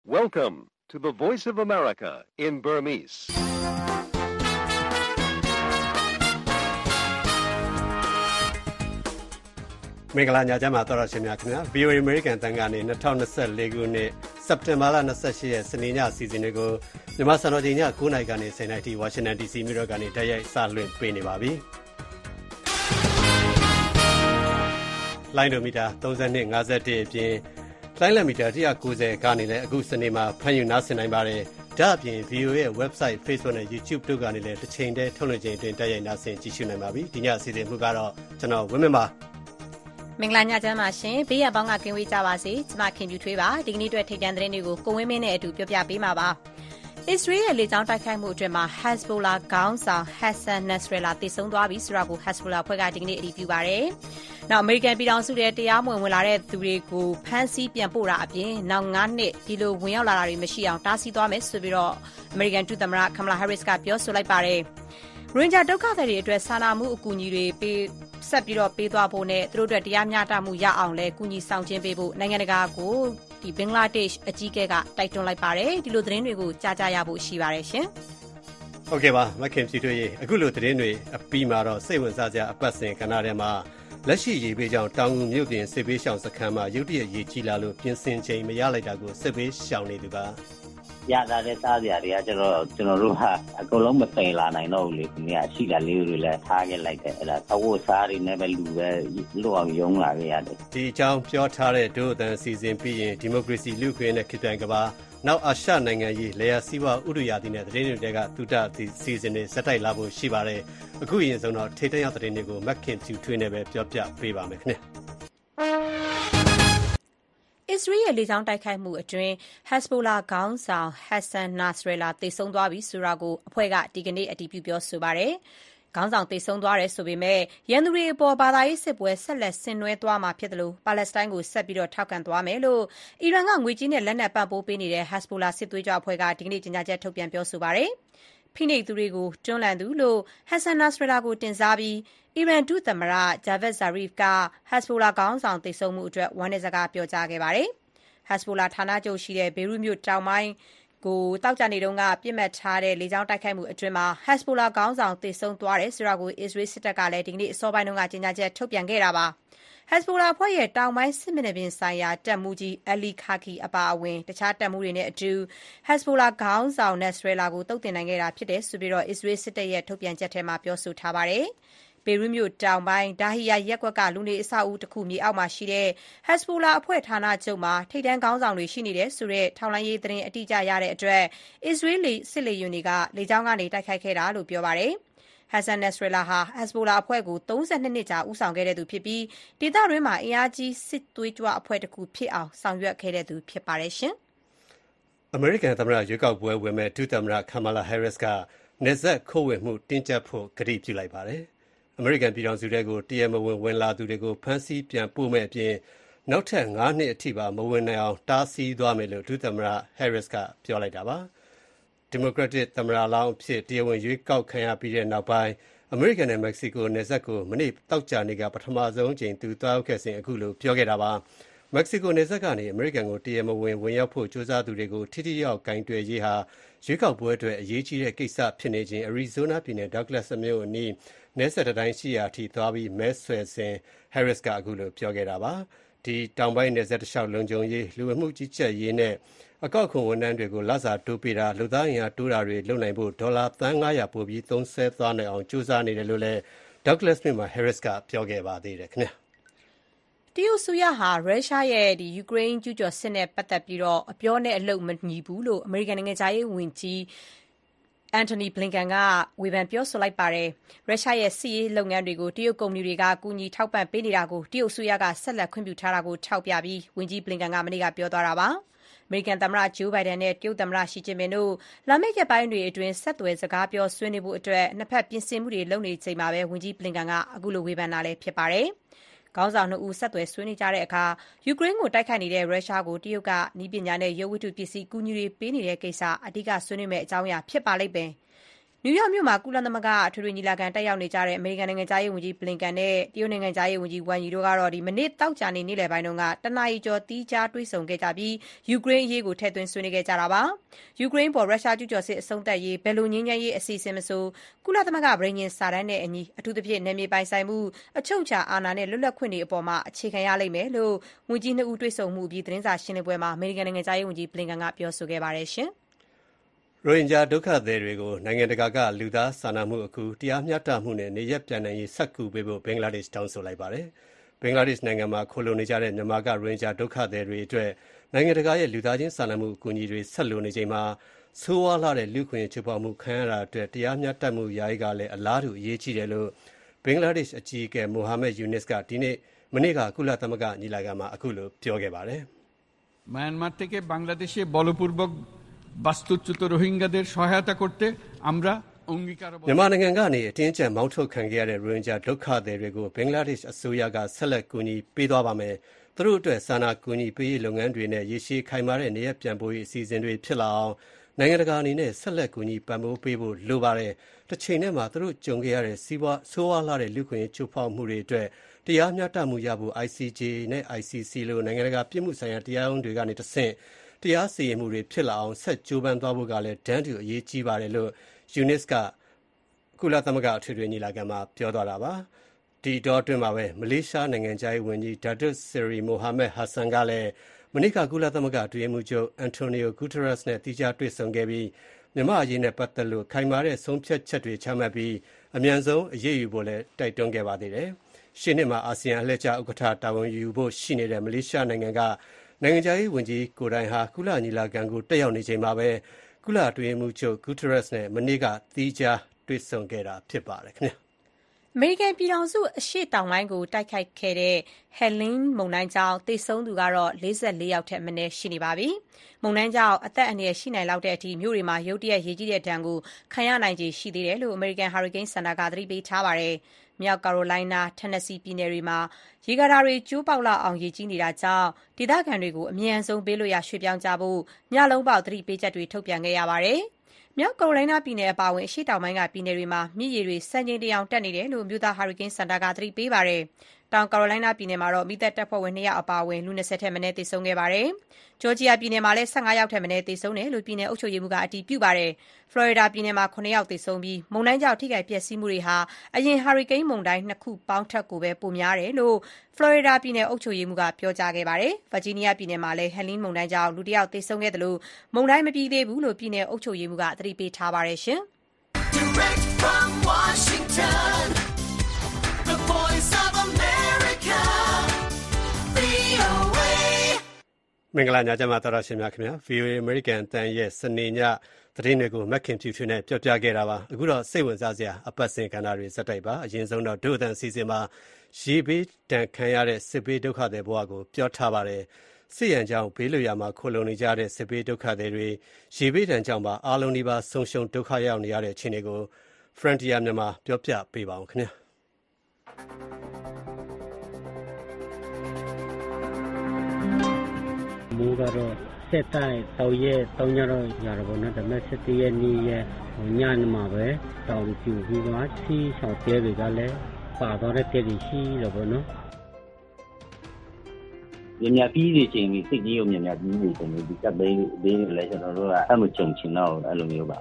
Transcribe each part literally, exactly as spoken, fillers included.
Welcome to the Voice of America in Burmese. ။မင်္ဂလာညချမ်းပါတော်ရှင်များခင်ဗျာ ဗွီအိုအေ American တန်ကနေ၂၀၂၄ခုနှစ်စက်တင်ဘာလ၂၈ရက်စနေညအစီအစဉ်လေးကိုမြန်မာစံတော်ချိန်ည၉နာရီကနေ၁၀နာရီထိဝါရှင်တန် ဒီစီ မြို့တော်ကနေတိုက်ရိုက်စလွှင့်ပေးနေပါပြီ။လိုင်းဒိုမီတာ၃၂ ၅၁အပြင်လိုင်းလမီတာ၁၉၀ကနေလည်းအခုစနေမှာဖမ်းယူနားဆင်နိုင်ပါတယ်။ဒါ့အပြင် ဗွီအိုအေရဲ့ website, Facebook နဲ့ YouTube တို့ကနေလည်းတစ်ချိန်တည်းထုတ်လွှင့်ခြင်းအတွင်းတိုက်ရိုက်နားဆင်ကြည့်ရှုနိုင်ပါပြီ။ဒီညအစီအစဉ်မှုကတော့ကျွန်တော်ဝင်းမင်းပါမင်္ဂလာညချမ်းပါရှင်ဘေးရပေါင်းကကင်းဝေးကြပါစေကျမခင်ပြူထွေးပါဒီကနေ့အတွက်ထိပ်တန်းသတင်းတွေကိုကိုဝင်းမင်းနဲ့အတူပြောပြပေးမှာပါအစ္စရေးရဲ့လေကြောင်းတိုက်ခိုက်မှုအတွင်းမှာ Hezbollah ခေါင်းဆောင် Hassan Nasrallah သေဆုံးသွားပြီဆိုတာကို Hezbollah ဖွဲ့ကဒီကနေ့အတည်ပြုပါတယ်နောက်အမေရိကန်ပြည်ထောင်စုရဲ့တရားမဝင်ဝင်လာတဲ့သူတွေကိုဖမ်းဆီးပြန်ပို့တာအပြင်နောက်၅နှစ်ဒီလိုဝင်ရောက်လာတာတွေမရှိအောင်တားဆီးသွားမယ်ဆိုပြီးတော့အမေရိကန်ဒုသမ္မတ Kamala Harris ကပြောဆိုလိုက်ပါတယ်ရိုဟင်ဂျာဒုက္ခသည်တွေအတွက်စာနာမှုအကူအညီတွေပေးဆက်ပြီးတော့ပေးသွားဖို့နဲ့သူတို့အတွက်တရားမျှတမှုရအောင်လဲကူညီဆောင်ကျဉ်ပေးဖို့နိုင်ငံတကာကိုဒီဘင်္ဂလားဒေ့ရှ်အကြီးအကဲကတိုက်တွန်းလိုက်ပါတယ်ဒီလိုသတင်းတွေကိုကြားကြရဖို့ရှိပါတယ်ရှင်ဟုတ်ကဲ့ပါမခင်ဖြူတို့ရေအခုလိုသတင်းတွေအပြီးမှာတော့စိတ်ဝင်စားစရာအပတ်စဉ်ကဏ္ဍထဲမှာလက်ရှိရေးပေးကြောင်းတောင်ငူမြို့ပြင်စစ်ပေးရှောင်စခန်းမှာရုတ်တရက်ရေးကြီးလာလို့ပြင်ဆင်ချိန်မရလိုက်တာကိုစစ်ပေးရှောင်နေသူပါရတာတဲ့စားစရာတွေကကျွန်တော်ကျွန်တော်တို့ဟာအကုန်လုံးမပင်လာနိုင်တော့ဘူးလေဒီနေ့ရှိတာလေးတွေလည်းထားခဲ့လိုက်တယ်အဲ့ဒါသဝတ်စားတွေနဲ့ပဲလူပဲလွတ်အောင်ယုံလာခဲ့ရတယ်ဒီအကြောင်းပြောထားတဲ့ဒုအသံစီစဉ်ပြီးရင်ဒီမိုကရေစီလူ့ခွင့်နဲ့ခေတ္တကဘာနောက်အာရှနိုင်ငံကြီးလေယာစီးပွားဥဒုရာသီနဲ့သတင်းတွေကသုတစီစဉ်တွေစက်တိုက်လာဖို့ရှိပါတယ်အခုရင်ဆုံးတော့ထိတ်တန့်ရသတင်းတွေကိုမက်ခင်ဖြူထွေးနဲ့ပဲပြောပြပေးပါမယ်ခင်ဗျအစ္စရေးရဲ့လေကြောင်းတိုက်ခိုက်မှုအတွင်း Hezbollah ခေါင်းဆောင် Hassan Nasrallah သေဆုံးသွားပြီဆိုတာကိုအဖွဲ့ကဒီကနေ့အတည်ပြုပြောဆိုပါတယ်။ခေါင်းဆောင်သေဆုံးသွားတယ်ဆိုပေမဲ့ရန်သူတွေအပေါ်ဘာသာရေးစစ်ပွဲဆက်လက်ဆင်နွှဲသွားမှာဖြစ်တယ်လို့ပါလက်စတိုင်းကိုဆက်ပြီးတော့ထောက်ခံသွားမယ်လို့အီရန်ကငွေကြေးနဲ့လက်နက်ပံ့ပိုးပေးနေတဲ့ Hezbollah စစ်သွေးကြွအဖွဲ့ကဒီကနေ့ကြေညာချက်ထုတ်ပြန်ပြောဆိုပါတယ်။ဖိနှိပ်သူတွေကိုတွန်းလှန်သူလို့ Hassan Nasrallah ကိုတင်စားပြီးအီရန်ဒုသမ္မတ Javad Zarif က Hezbollah ခေါင်းဆောင်သေဆုံးမှုအတွက်ဝမ်းနည်းစကားပြောကြားခဲ့ပါတယ်။ Hezbollah ဌာနချုပ်ရှိတဲ့ဘေရွတ်မြို့တောင်ပိုင်းကိုတောက်ကြနေတုန်းကပြစ်မှတ်ထားတဲ့လေကြောင်းတိုက်ခိုက်မှုအတွင်းမှာ Hezbollah ခေါင်းဆောင်သေဆုံးသွားတယ်ဆိုတာကိုအစ္စရေးစစ်တပ်ကလည်းဒီကနေ့အစောပိုင်းတုန်းကကြေညာချက်ထုတ်ပြန်ခဲ့တာပါ။ Hezbollah အဖွဲ့ရဲ့တောင်ပိုင်းစစ်မျက်နှာပြင်ဆိုင်ရာတပ်မှူးကြီး Ali Khaki အပါအဝင်တခြားတပ်မှူးတွေနဲ့အတူ Hezbollah ခေါင်းဆောင် Nasrallah ကိုသုတ်သင်နိုင်ခဲ့တာဖြစ်တယ်ဆိုပြီးတော့အစ္စရေးစစ်တပ်ရဲ့ထုတ်ပြန်ချက်ထဲမှာပြောဆိုထားပါတယ်။ဘေရွတ်မြို့တောင်ပိုင်းဒါဟီယာရပ်ကွက်ကလူနေအဆောက်အဦတစ်ခုမြေအောက်မှာရှိတဲ့ Hezbollah အဖွဲ့ဌာနချုပ်မှာထိပ်တန်းခေါင်းဆောင်တွေရှိနေတယ်ဆိုတဲ့ထောက်လှမ်းရေးသတင်းအတိအကျရတဲ့အတွက်အစ္စရေးလေစစ်လေယာဉ်တွေကလေကြောင်းကနေတိုက်ခိုက်ခဲ့တာလို့ပြောပါတယ်။ Hassan Nasrallah ဟာ Hezbollah အဖွဲ့ကို၃၂နှစ်ကြာဦးဆောင်ခဲ့တဲ့သူဖြစ်ပြီးဒေသတွင်းမှာအင်အားကြီးစစ်သွေးကြွအဖွဲ့တစ်ခုဖြစ်အောင်ဆောင်ရွက်ခဲ့တဲ့သူဖြစ်ပါတယ်ရှင်။အမေရိကန်သမ္မတရွေးကောက်ပွဲဝင်မဲ့ဒုသမ္မတ Kamala Harris ကနယ်စပ်ခိုးဝင်မှုတင်းကျပ်ဖို့ကတိပြုလိုက်ပါတယ်။အမေရိကန်ပြည်ထောင်စုထဲကိုတရားမဝင်ဝင်လာသူတွေကိုဖမ်းဆီးပြန်ပို့မဲ့အပြင်နောက်ထပ်၅နှစ်အထိပါမဝင်နိုင်အောင်တားဆီးသွားမယ်လို့ဒုသမ္မတ Harris ကပြောလိုက်တာပါ။ Democratic သမ္မတလောင်းအဖြစ်တရားဝင်ရွေးကောက်ခံရပြီးတဲ့နောက်ပိုင်းအမေရိကန်နဲ့မက္ကဆီကိုနယ်စပ်ကိုမနေ့တောက်ကြနေကပထမဆုံးအကြိမ်သူသွားရောက်ခဲ့စဉ်အခုလိုပြောခဲ့တာပါ။မက္ကဆီကိုနယ်စပ်ကနေအမေရိကန်ကိုတရားမဝင်ဝင်ရောက်ဖို့ကြိုးစားသူတွေကိုထိထိရောက်ကင်တွယ်ရေးဟာရွေးကောက်ပွဲအတွက်အရေးကြီးတဲ့ကိစ္စဖြစ်နေခြင်း Arizona ပြည်နယ် Douglas မြို့အနီးနယ်စပ်တိုင်းရှိရာထိသွားပြီးမဲဆွယ်စဉ် Harris ကအခုလိုပြောခဲ့တာပါ။ဒီတောင်ပိုင်းနယ်စပ်တလျှောက်လုံခြုံရေးလူဝင်မှုကြီးကြပ်ရေးနဲ့အကောက်ခွန်ဝန်ထမ်းတွေကိုလစာတိုးပေးတာလူသားအင်အားတိုးတာတွေလုပ်နိုင်ဖို့ဒေါ်လာသန်း၅ရာပိုပြီးသုံးစွဲသွားနိုင်အောင်ကြိုးစားနေတယ်လို့လည်း Douglas မြို့မှာ Harris ကပြောခဲ့ပါသေးတယ်ခင်ဗျာတရုတ်အစိုးရဟာရုရှားရဲ့ဒီယူကရိန်းကျူးကျော်စစ်နဲ့ပတ်သက်ပြီးတော့အပြောနဲ့အလုပ်မညီဘူးလို့အမေရိကန်နိုင်ငံသားရေးဝန်ကြီးAntony Blinken ကဝေဖန်ပြောဆိုလိုက်ပါတယ်။ရုရှားရဲ့စစ်ရေးလုပ်ငန်းတွေကိုတရုတ်ကုမ္ပဏီတွေကကူညီထောက်ပံ့ပေးနေတာကိုတရုတ်အစိုးရကဆက်လက်ခွင့်ပြုထားတာကိုထောက်ပြပြီးဝန်ကြီး Blinken ကမနေ့ကပြောသွားတာပါ။အမေရိကန်သမ္မတ Joe Biden နဲ့တရုတ်သမ္မတ Xi Jinping တို့လာမယ့်ရက်ပိုင်းတွေအတွင်းဆက်သွယ်စကားပြောဆွေးနွေးဖို့အတွက်နှစ်ဖက်ပြင်ဆင်မှုတွေလုပ်နေချိန်မှာပဲဝန်ကြီး Blinken ကအခုလိုဝေဖန်တာလည်းဖြစ်ပါတယ်။ခေါင်းဆောင်နှစ်ဦးဆက်သွယ်ဆွေးနွေးကြတဲ့အခါယူကရိန်းကိုတိုက်ခိုက်နေတဲ့ရုရှားကိုတရုတ်ကနည်းပညာနဲ့ရုပ်ဝတ္ထုပစ္စည်းကူညီတွေပေးနေတဲ့ကိစ္စအဓိကဆွေးနွေးမယ့်အကြောင်းအရာဖြစ်ပါလိမ့်မယ်။နယူးယောက်မြို့မှာကုလသမဂ္ဂအထွေထွေညီလာခံတက်ရောက်နေကြတဲ့အမေရိကန်နိုင်ငံသားရေးဝန်ကြီးဘလင်ကန်နဲ့တရုတ်နိုင်ငံသားရေးဝန်ကြီးဝမ်ယီတို့ကတော့ဒီမနေ့တောက်ကြနေနေ့လယ်ပိုင်းတုန်းကတနာရီကျော်တီးခြားတွေ့ဆုံခဲ့ကြပြီးယူကရိန်းအရေးကိုထည့်သွင်းဆွေးနွေးခဲ့ကြတာပါယူကရိန်းပေါ်ရုရှားကျူးကျော်စစ်အဆုံးသတ်ရေးဘယ်လိုငြိမ်းချမ်းရေးအစီအစဉ်မဆိုကုလသမဂ္ဂဗြိဉ္ဉ်စာတမ်းနဲ့အညီအထူးသဖြင့်နယ်မြေပိုင်ဆိုင်မှုအချုပ်အခြာအာဏာနဲ့လွတ်လပ်ခွင့်တွေအပေါ်မှာအခြေခံရလိမ့်မယ်လို့ဝန်ကြီးနှစ်ဦးတွေ့ဆုံမှုအပြီးသတင်းစာရှင်းလင်းပွဲမှာအမေရိကန်နိုင်ငံသားရေးဝန်ကြီးဘလင်ကန်ကပြောဆိုခဲ့ပါတယ်ရှင်ရိုဟင်ဂျာဒုက္ခသည်တွေကိုနိုင်ငံတကာကလူသားစာနာမှုအကူတရားမျှတမှုနဲ့နေရပ်ပြန်နိုင်ရေးဆက်ကူပေးဖို့ဘင်္ဂလားဒေ့ရှ်တောင်းဆိုလိုက်ပါတယ်။ဘင်္ဂလားဒေ့ရှ်နိုင်ငံမှာခိုလှုံနေကြတဲ့မြန်မာကရိုဟင်ဂျာဒုက္ခသည်တွေအတွက်နိုင်ငံတကာရဲ့လူသားချင်းစာနာမှုအကူအညီတွေဆက်လိုနေချိန်မှာဆိုးဝါးလာတဲ့လူခွင့်ချိုးဖောက်မှုခံရတာအတွက်တရားမျှတမှုယာယီကလည်းအလားတူအရေးကြီးတယ်လို့ဘင်္ဂလားဒေ့ရှ်အကြီးအကဲမိုဟာမက်ယူနစ်ကဒီနေ့မနေ့ကကုလသမဂ္ဂညီလာခံမှာအခုလိုပြောခဲ့ပါတယ်။म्यांमार থেকে বাংলাদেশে বলপূর্বক বাস্তুচ্যুত রোহিঙ্গাদের সহায়তা করতে আমরা অঙ্গীকারবদ্ধ မြန်မာနိုင်ငံကနေအတင်းအကျပ်မောင်းထုတ်ခံခဲ့ရတဲ့ရိုဟင်ဂျာဒုက္ခသည်တွေကိုဘင်္ဂလားဒေ့ရှ်အစိုးရကဆက်လက်ကူညီပေးသွားပါမယ်။သူတို့အတွက်စာနာကူညီပေးရေးလုပ်ငန်းတွေနဲ့ရေရှည်ခိုင်မာတဲ့နေရပ်ပြန်ပို့ရေးအစီအစဉ်တွေဖြစ်လာအောင်နိုင်ငံတကာအနေနဲ့ဆက်လက်ကူညီပံ့ပိုးပေးဖို့လိုပါတယ်။တစ်ချိန်တည်းမှာသူတို့ကြုံခဲ့ရတဲ့စီးပွားဆိုးဝါးလာတဲ့လူခွင့်ချိုးဖောက်မှုတွေအတွက်တရားမျှတမှုရဖို့ I C J နဲ့ I C C လိုနိုင်ငံတကာပြည်မှုဆိုင်ရာတရားရုံးတွေကနေတဆင့်တရားစီရင်မှုတွေဖြစ်လာအောင်ဆက်ကြိုးပမ်းသွားဖို့ကလည်းတန်းတူအရေးကြီးပါတယ်လို့ယူနစ်ကကုလသမဂ္ဂအထွေထွေညီလာခံမှာပြောသွားတာပါဒီတော့အတွင်းမှာပဲမလေးရှားနိုင်ငံသားရေးဝန်ကြီးဒါတွတ်ဆီရီမိုဟာမက်ဟာဆန်ကလည်းမနေ့ကကုလသမဂ္ဂအတွင်းမှုချုပ်အန်တိုနီယိုဂူတရက်စ်နဲ့တီးခြားတွေ့ဆုံခဲ့ပြီးမြန်မာအရေးနဲ့ပတ်သက်လို့ခိုင်မာတဲ့ဆုံးဖြတ်ချက်တွေချမှတ်ပြီးအမြန်ဆုံးအရေးယူဖို့လည်းတိုက်တွန်းခဲ့ပါသေးတယ်ရှေ့နှစ်မှာအာဆီယံအလှည့်ကျဥက္ကဋ္ဌတာဝန်ယူဖို့ရှိနေတဲ့မလေးရှားနိုင်ငံကနိုင်ငံခြားရေးဝန်ကြီးကိုတိုင်ဟာကုလညီလာခံကိုတက်ရောက်နေချိန်မှာပဲကုလအတွင်းမှုချုပ်ဂူတရက်စ်နဲ့မနေ့ကသီးခြားတွေ့ဆုံခဲ့တာဖြစ်ပါတယ်ခင်ဗျာအမေရိကန်ပြည်ထောင်စုအရှေ့တောင်ပိုင်းကိုတိုက်ခိုက်ခဲ့တဲ့ Helene မုန်တိုင်းကြောင့်သေဆုံးသူကတော့၄၄ယောက်ထက်မနည်းရှိနေပါပြီ။မုန်တိုင်းကြောင့်အသက်အန္တရာယ်ရှိနိုင်လောက်တဲ့အထိမြို့တွေမှာရုတ်တရက်ရေကြီးတဲ့ဒဏ်ကိုခံရနိုင်ခြေရှိသေးတယ်လို့ American Hurricane Center ကသတိပေးထားပါတယ်။မြောက်ကယ်ရိုလိုင်းနား၊ Tennessee ပြည်နယ်တွေမှာရေကာတာတွေကျိုးပေါက်လောက်အောင်ရေကြီးနေတာကြောင့်ဒေသခံတွေကိုအမြန်ဆုံးဘေးလွတ်ရာရွှေ့ပြောင်းကြဖို့ညလုံးပေါက်သတိပေးချက်တွေထုတ်ပြန်ခဲ့ရပါတယ်။မြောက်ကယ်ရိုလိုင်းနားပြည်နယ်အပါအဝင်အရှေ့တောင်ပိုင်းကပြည်နယ်တွေမှာမြစ်ရေတွေစံချိန်တင်အောင်တက်နေတယ်လို့အမျိုးသားဟာရီကိန်းစင်တာကသတိပေးပါတယ်။တောင်ကယ်ရိုလိုင်းနားပြည်နယ်မှာတော့မီးသတ်တပ်ဖွဲ့ဝင်နှစ်ယောက်အပါအဝင်လူ၂၀ထက်မနည်းသေဆုံးခဲ့ပါတယ်။ဂျော်ဂျီယာပြည်နယ်မှာလည်း၁၅ယောက်ထက်မနည်းသေဆုံးတယ်လို့ပြည်နယ်အုပ်ချုပ်ရေးမှူးကအတည်ပြုပါတယ်။ဖလော်ရီဒါပြည်နယ်မှာ၇ယောက်သေဆုံးပြီးမုန်တိုင်းကြောင့်ထိခိုက်ပျက်စီးမှုတွေဟာအရင်ဟာရီကိန်းမုန်တိုင်းနှစ်ခုပေါင်းထက်ကိုပဲပိုများတယ်လို့ဖလော်ရီဒါပြည်နယ်အုပ်ချုပ်ရေးမှူးကပြောကြားခဲ့ပါတယ်။ဗာဂျီးနီးယားပြည်နယ်မှာလည်း Helene မုန်တိုင်းကြောင့်လူတစ်ယောက်သေဆုံးခဲ့တယ်လို့မုန်တိုင်းမပြီးသေးဘူးလို့ပြည်နယ်အုပ်ချုပ်ရေးမှူးကသတိပေးထားပါတယ်ရှင်။ Direct from Washington, the voice of America, V O A မင်္ဂလာညချမ်းပါတော်ရရှင်များခင်ဗျာ V O A American အသံရဲ့စနေညသတင်းတွေကိုမက်ခင်ဖြူဖြူနဲ့ပြောပြခဲ့တာပါအခုတော့စိတ်ဝင်စားစရာအပတ်စဉ်ကဏ္ဍတွေစက်တိုက်ပါအရင်ဆုံးတော့ဒုအသံအစီအစဉ်မှာရေဘေးတန်ခံရတဲ့စစ်ဘေးဒုက္ခသည်ဘဝကိုပြောထားပါတယ်စစ်ရန်ကြောင့်ဘေးလွတ်ရာမှာခိုလုံနေကြတဲ့စစ်ဘေးဒုက္ခသည်တွေရေဘေးဒဏ်ကြောင့်ပါအားလုံးဒီပါဆုံရှုံဒုက္ခရောက်နေရတဲ့အခြေအနေကို Frontier မြန်မာပြောပြပေးပါအောင်ခင်ဗျာမိုးကတော့ဆက်တိုက်တောက်ရဲတောင်းကြတော့ရတော့ဘောနော်ဒါပေမဲ့ဆက်တည့်ရဲ့နေ့ရဲ့ညနေမှာပဲတောင်ပြူပြီးတော့စီးဆောင်တဲတွေကလည်းပါတော့တဲ့တဲတွေရှိတော့ဘောနော်မြင်မြပြီးစီချိန်ပြီးစိတ်ကြီးကိုမြင်မြပြီးစီချိန်ပြီးဒီကပ်ဘေးဘေးလည်းကျွန်တော်တို့ကအမှုကြုံချင်တော့အဲ့လိုမျိုးပါ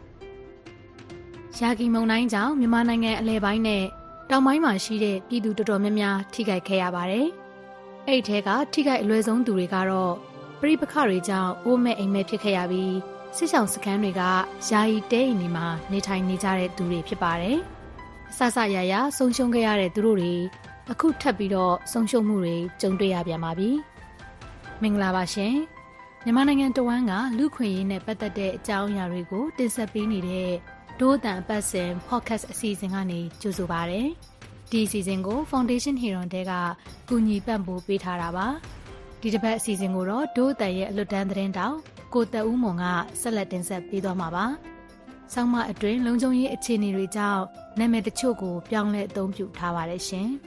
ရာဂီမုန်တိုင်းကြောင့်မြန်မာနိုင်ငံအလဲပိုင်းနဲ့တောင်ပိုင်းမှာရှိတဲ့ပြည်သူတော်တော်များများထိခိုက်ခဲ့ရပါတယ်။အဲ့ဒီထဲကထိခိုက်အလွယ်ဆုံးသူတွေကတော့ပြိပခတွေကြောင့်အိုးမဲ့အိမ်မဲ့ဖြစ်ခဲ့ရပြီးစစ်ဆောင်စခန်းတွေကယာယီတဲအိမ်တွေမှာနေထိုင်နေကြတဲ့သူတွေဖြစ်ပါတယ်။အဆဆရရဆုံးရှုံးခဲ့ရတဲ့သူတို့တွေအခုထပ်ပြီးတော့ဆုံးရှုံးမှုတွေကြုံတွေ့ရပြန်ပါပြီ။မင်္ဂလာပါရှင်။မြန်မာနိုင်ငံတဝန်းကလူခွင့်ရေးနဲ့ပတ်သက်တဲ့အကြောင်းအရာတွေကိုတင်ဆက်ပေးနေတဲ့ဒိုးတန်အပတ်စဉ် podcast အစီအစဉ်ကနေကြိုဆိုပါရစေ။ဒီအစီအစဉ်ကို Foundation Heron တဲကကူညီပံ့ပိုးပေးထားတာပါ။ဒီတစ်ပတ်အစီအစဉ်ကိုတော့ဒိုးတန်ရဲ့အလွတ်တန်းသတင်းတောင်ကိုသက်ဦးမွန်ကဆက်လက်တင်ဆက်ပေးသွားမှာပါ။ဆောင်းမအတွင်းလုံခြုံရေးအခြေအနေတွေကြောင့်နာမည်တချို့ကိုပြောင်းလဲအသုံးပြုထားပါတယ်ရှင်။